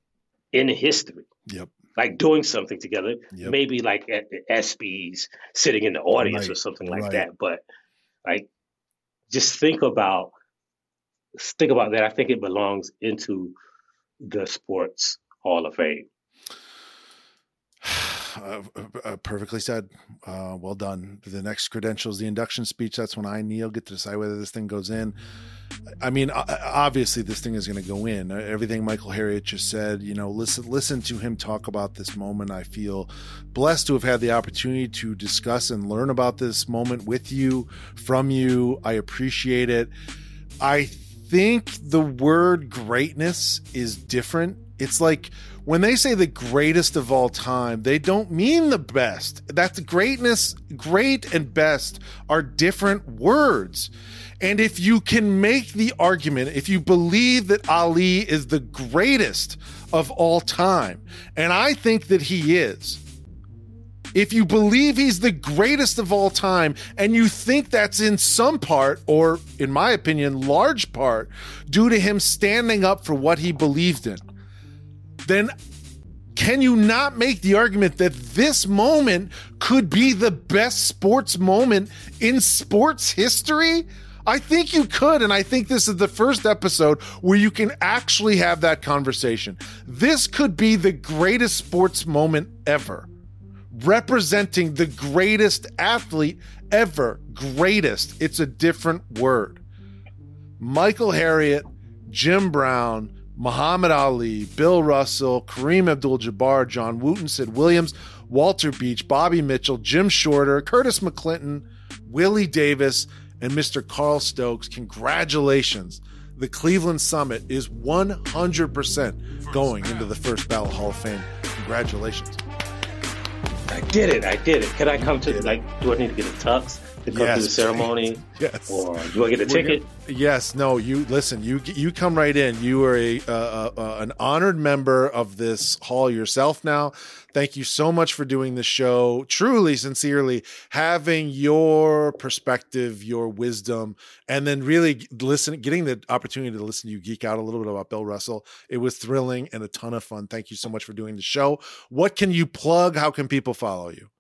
Speaker 2: in history.
Speaker 1: Yep.
Speaker 2: Like doing something together,
Speaker 1: Yep.
Speaker 2: maybe like at the ESPYs, sitting in the audience
Speaker 1: Right,
Speaker 2: or something like
Speaker 1: right.
Speaker 2: that. But like, just think about think about that. I think it belongs into the Sports Hall of Fame.
Speaker 1: Uh, uh, perfectly said. Uh, well done. The next credentials, the induction speech. That's when I, Neil, get to decide whether this thing goes in. I mean, obviously this thing is going to go in. Everything Michael Harriot just said, you know, listen, listen to him talk about this moment. I feel blessed to have had the opportunity to discuss and learn about this moment with you, from you. I appreciate it. I think the word greatness is different. It's like when they say the greatest of all time, they don't mean the best. That's greatness. Great and best are different words. And if you can make the argument, if you believe that Ali is the greatest of all time, and I think that he is, if you believe he's the greatest of all time and you think that's in some part, or in my opinion, large part, due to him standing up for what he believed in, then can you not make the argument that this moment could be the best sports moment in sports history? I think you could, and I think this is the first episode where you can actually have that conversation. This could be the greatest sports moment ever, representing the greatest athlete ever. Greatest. It's a different word. Michael Harriot, Jim Brown, Muhammad Ali, Bill Russell, Kareem Abdul-Jabbar, John Wooten, Sid Williams. Walter Beach, Bobby Mitchell, Jim Shorter, Curtis McClinton, Willie Davis, and Mister Carl Stokes. Congratulations. The Cleveland Summit is one hundred percent going into the First Ballot Hall of Fame. Congratulations.
Speaker 2: I did it. I did it. Can I come to, like, do I need to get a tux to come
Speaker 1: Yes,
Speaker 2: to the ceremony?
Speaker 1: Yes.
Speaker 2: Or do I get a ticket?
Speaker 1: Gonna, yes. No, you listen, you you come right in. You are a uh, uh, an honored member of this hall yourself now. Thank you so much for doing the show. Truly, sincerely, having your perspective, your wisdom, and then really listen, getting the opportunity to listen to you geek out a little bit about Bill Russell. It was thrilling and a ton of fun. Thank you so much for doing the show. What can you plug? How can people follow you?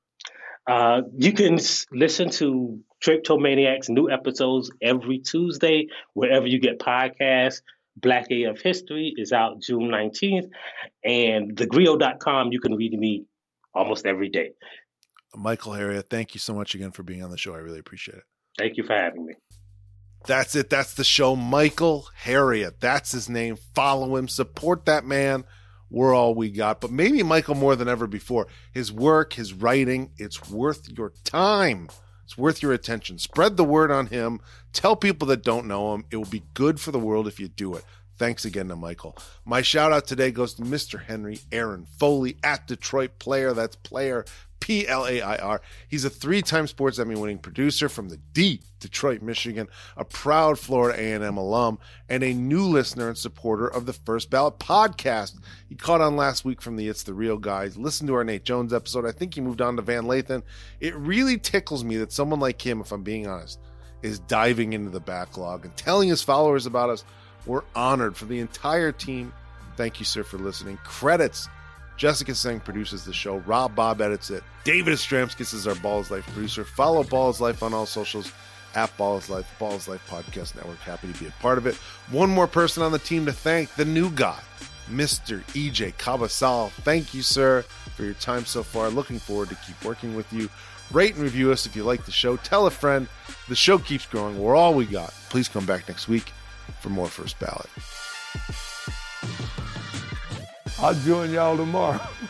Speaker 2: Uh, you can s- listen to Triptomaniacs new episodes every Tuesday, wherever you get podcasts. Black A F History is out June nineteenth. And the griot dot com, you can read me almost every day.
Speaker 1: Michael Harriot, thank you so much again for being on the show. I really appreciate it.
Speaker 2: Thank you for having me.
Speaker 1: That's it. That's the show. Michael Harriot. That's his name. Follow him. Support that man. We're all we got. But maybe Michael more than ever before. His work, his writing, it's worth your time. It's worth your attention. Spread the word on him. Tell people that don't know him. It will be good for the world if you do it. Thanks again to Michael. My shout out today goes to Mister Henry Aaron Foley at Detroit Player. That's Player, P L A I R. He's a three-time Sports Emmy winning producer from the deep Detroit, Michigan, a proud Florida A and M alum, and a new listener and supporter of the First Ballot podcast. He caught on last week from the It's the Real Guys. Listen to our Nate Jones episode. I think he moved on to Van Lathan. It really tickles me that someone like him, if I'm being honest, is diving into the backlog and telling his followers about us. We're honored. For the entire team, thank you, sir, for listening. Credits. Jessica Singh produces the show. Rob Bob edits it. David Astramskis is our Ball is Life producer. Follow Ball is Life on all socials at Ball is Life, Ball is Life Podcast Network. Happy to be a part of it. One more person on the team to thank, the new guy, Mister E J Cabasal. Thank you, sir, for your time so far. Looking forward to keep working with you. Rate and review us if you like the show. Tell a friend. The show keeps growing. We're all we got. Please come back next week for more First Ballot.
Speaker 4: I'll join y'all tomorrow.